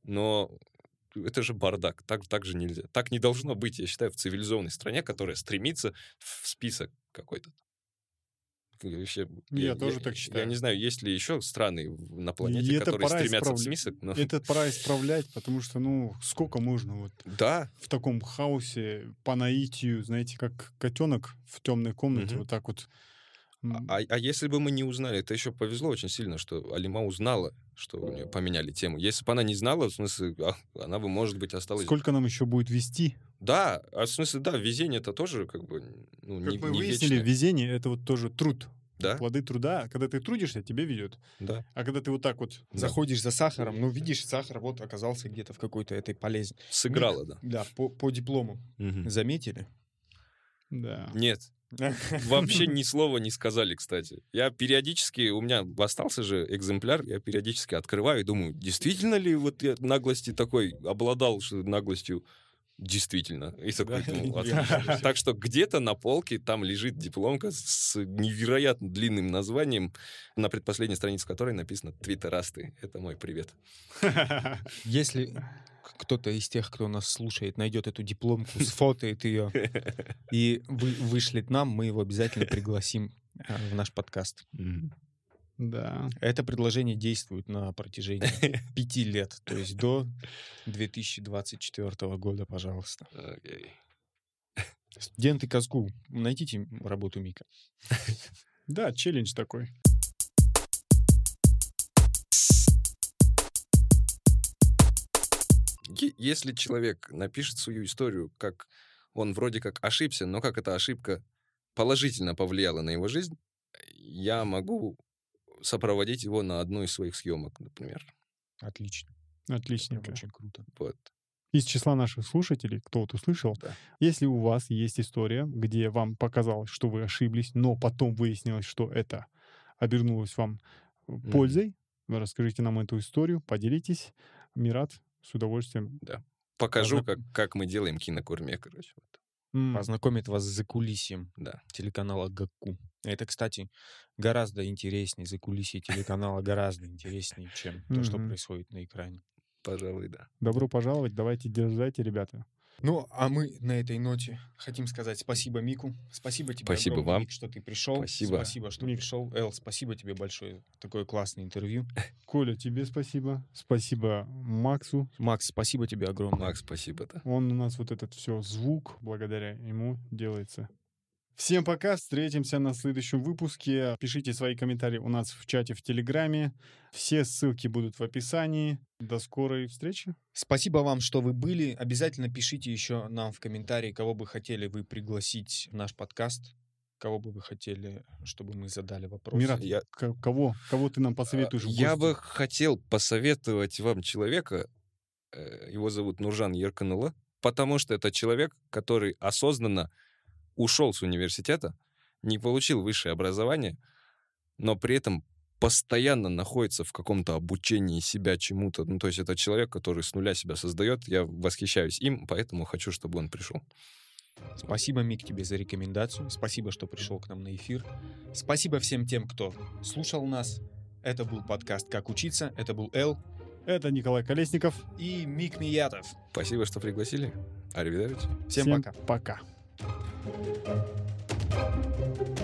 Но это же бардак. Так, так же нельзя. Так не должно быть, я считаю, в цивилизованной стране, которая стремится в список какой-то. Вообще, Я, я тоже я, так считаю. Я не знаю, есть ли еще страны на планете, И это которые пора стремятся исправля- в список. Но... Это пора исправлять, потому что, ну, сколько можно вот Да. в таком хаосе по наитию, знаете, как котенок в темной комнате, Мгм. вот так вот. А, а если бы мы не узнали, это еще повезло очень сильно, что Алима узнала, что у нее поменяли тему. Если бы она не знала, в смысле, а, она бы, может быть, осталась... Сколько нам еще будет вести? Да, а в смысле, да, везение это тоже как бы ну, Как не, мы не выяснили, вечное. везение — это вот тоже труд. Да, Плоды труда. Когда ты трудишься, тебе ведет. да. А когда ты вот так вот... Да. Заходишь за сахаром, ну, видишь, сахар вот оказался где-то в какой-то этой полезной. Сыграла, да. Да, по, по диплому. Мгм. Заметили? Да. Нет, вообще ни слова не сказали, кстати. Я периодически, у меня остался же экземпляр, я периодически открываю и думаю, действительно ли вот я наглости такой обладал, что наглостью действительно. И такой, Да, думал, я отлично. Так что где-то на полке там лежит дипломка с невероятно длинным названием, на предпоследней странице которой написано «Твиттерасты». Это мой привет. Если кто-то из тех, кто нас слушает, найдет эту дипломку, сфотает ее и вы, вышлет нам, мы его обязательно пригласим э, в наш подкаст. Да. Это предложение действует на протяжении пяти лет, то есть до две тысячи двадцать четвёртого года, пожалуйста. Окей. Студенты Казгу, найдите работу Мика. Да, челлендж такой. Е- Если человек напишет свою историю, как он вроде как ошибся, но как эта ошибка положительно повлияла на его жизнь, я могу сопроводить его на одну из своих съемок, например. Отлично. Это Отличненько. прям очень круто. Вот. Из числа наших слушателей, кто вот услышал, Да. если у вас есть история, где вам показалось, что вы ошиблись, но потом выяснилось, что это обернулось вам пользой, вы расскажите нам эту историю, поделитесь. Мират с удовольствием. Покажу, Ладно. как, как мы делаем кинокурме, короче. Вот. М, Познакомит вас с закулисьем Да. телеканала ГАККУ. Это, кстати, гораздо интереснее, закулисье телеканала гораздо интереснее, чем то, что Мгм. происходит на экране. Пожалуй, да. Добро пожаловать, давайте дерзайте, ребята. Ну, а мы на этой ноте хотим сказать спасибо Мику. Спасибо тебе Спасибо огромное, вам. Мик, что ты пришел. Спасибо. Спасибо, что Мик. пришел. Эл, спасибо тебе большое. Такое классное интервью. Коля, тебе спасибо. Спасибо Максу. Макс, спасибо тебе огромное. Макс, спасибо, да. Он у нас вот этот все звук, благодаря ему делается. Всем пока, встретимся на следующем выпуске. Пишите свои комментарии у нас в чате в Телеграме. Все ссылки будут в описании. До скорой встречи. Спасибо вам, что вы были. Обязательно пишите еще нам в комментарии, кого бы хотели вы пригласить в наш подкаст, кого бы вы хотели, чтобы мы задали вопрос. Мират, Я- к- кого? Кого ты нам посоветуешь? в Я гости? бы хотел посоветовать вам человека, э, его зовут Нуржан Ерканула, потому что это человек, который осознанно ушел с университета, не получил высшее образование, но при этом постоянно находится в каком-то обучении себя чему-то. Ну, то есть это человек, который с нуля себя создает. Я восхищаюсь им, поэтому хочу, чтобы он пришел. Спасибо, Мик, тебе за рекомендацию. Спасибо, что пришел к нам на эфир. Спасибо всем тем, кто слушал нас. Это был подкаст «Как учиться». Это был Эл Это Николай Колесников. и Мик Миятов. Спасибо, что пригласили. Аривидерчи. Всем пока. Пока.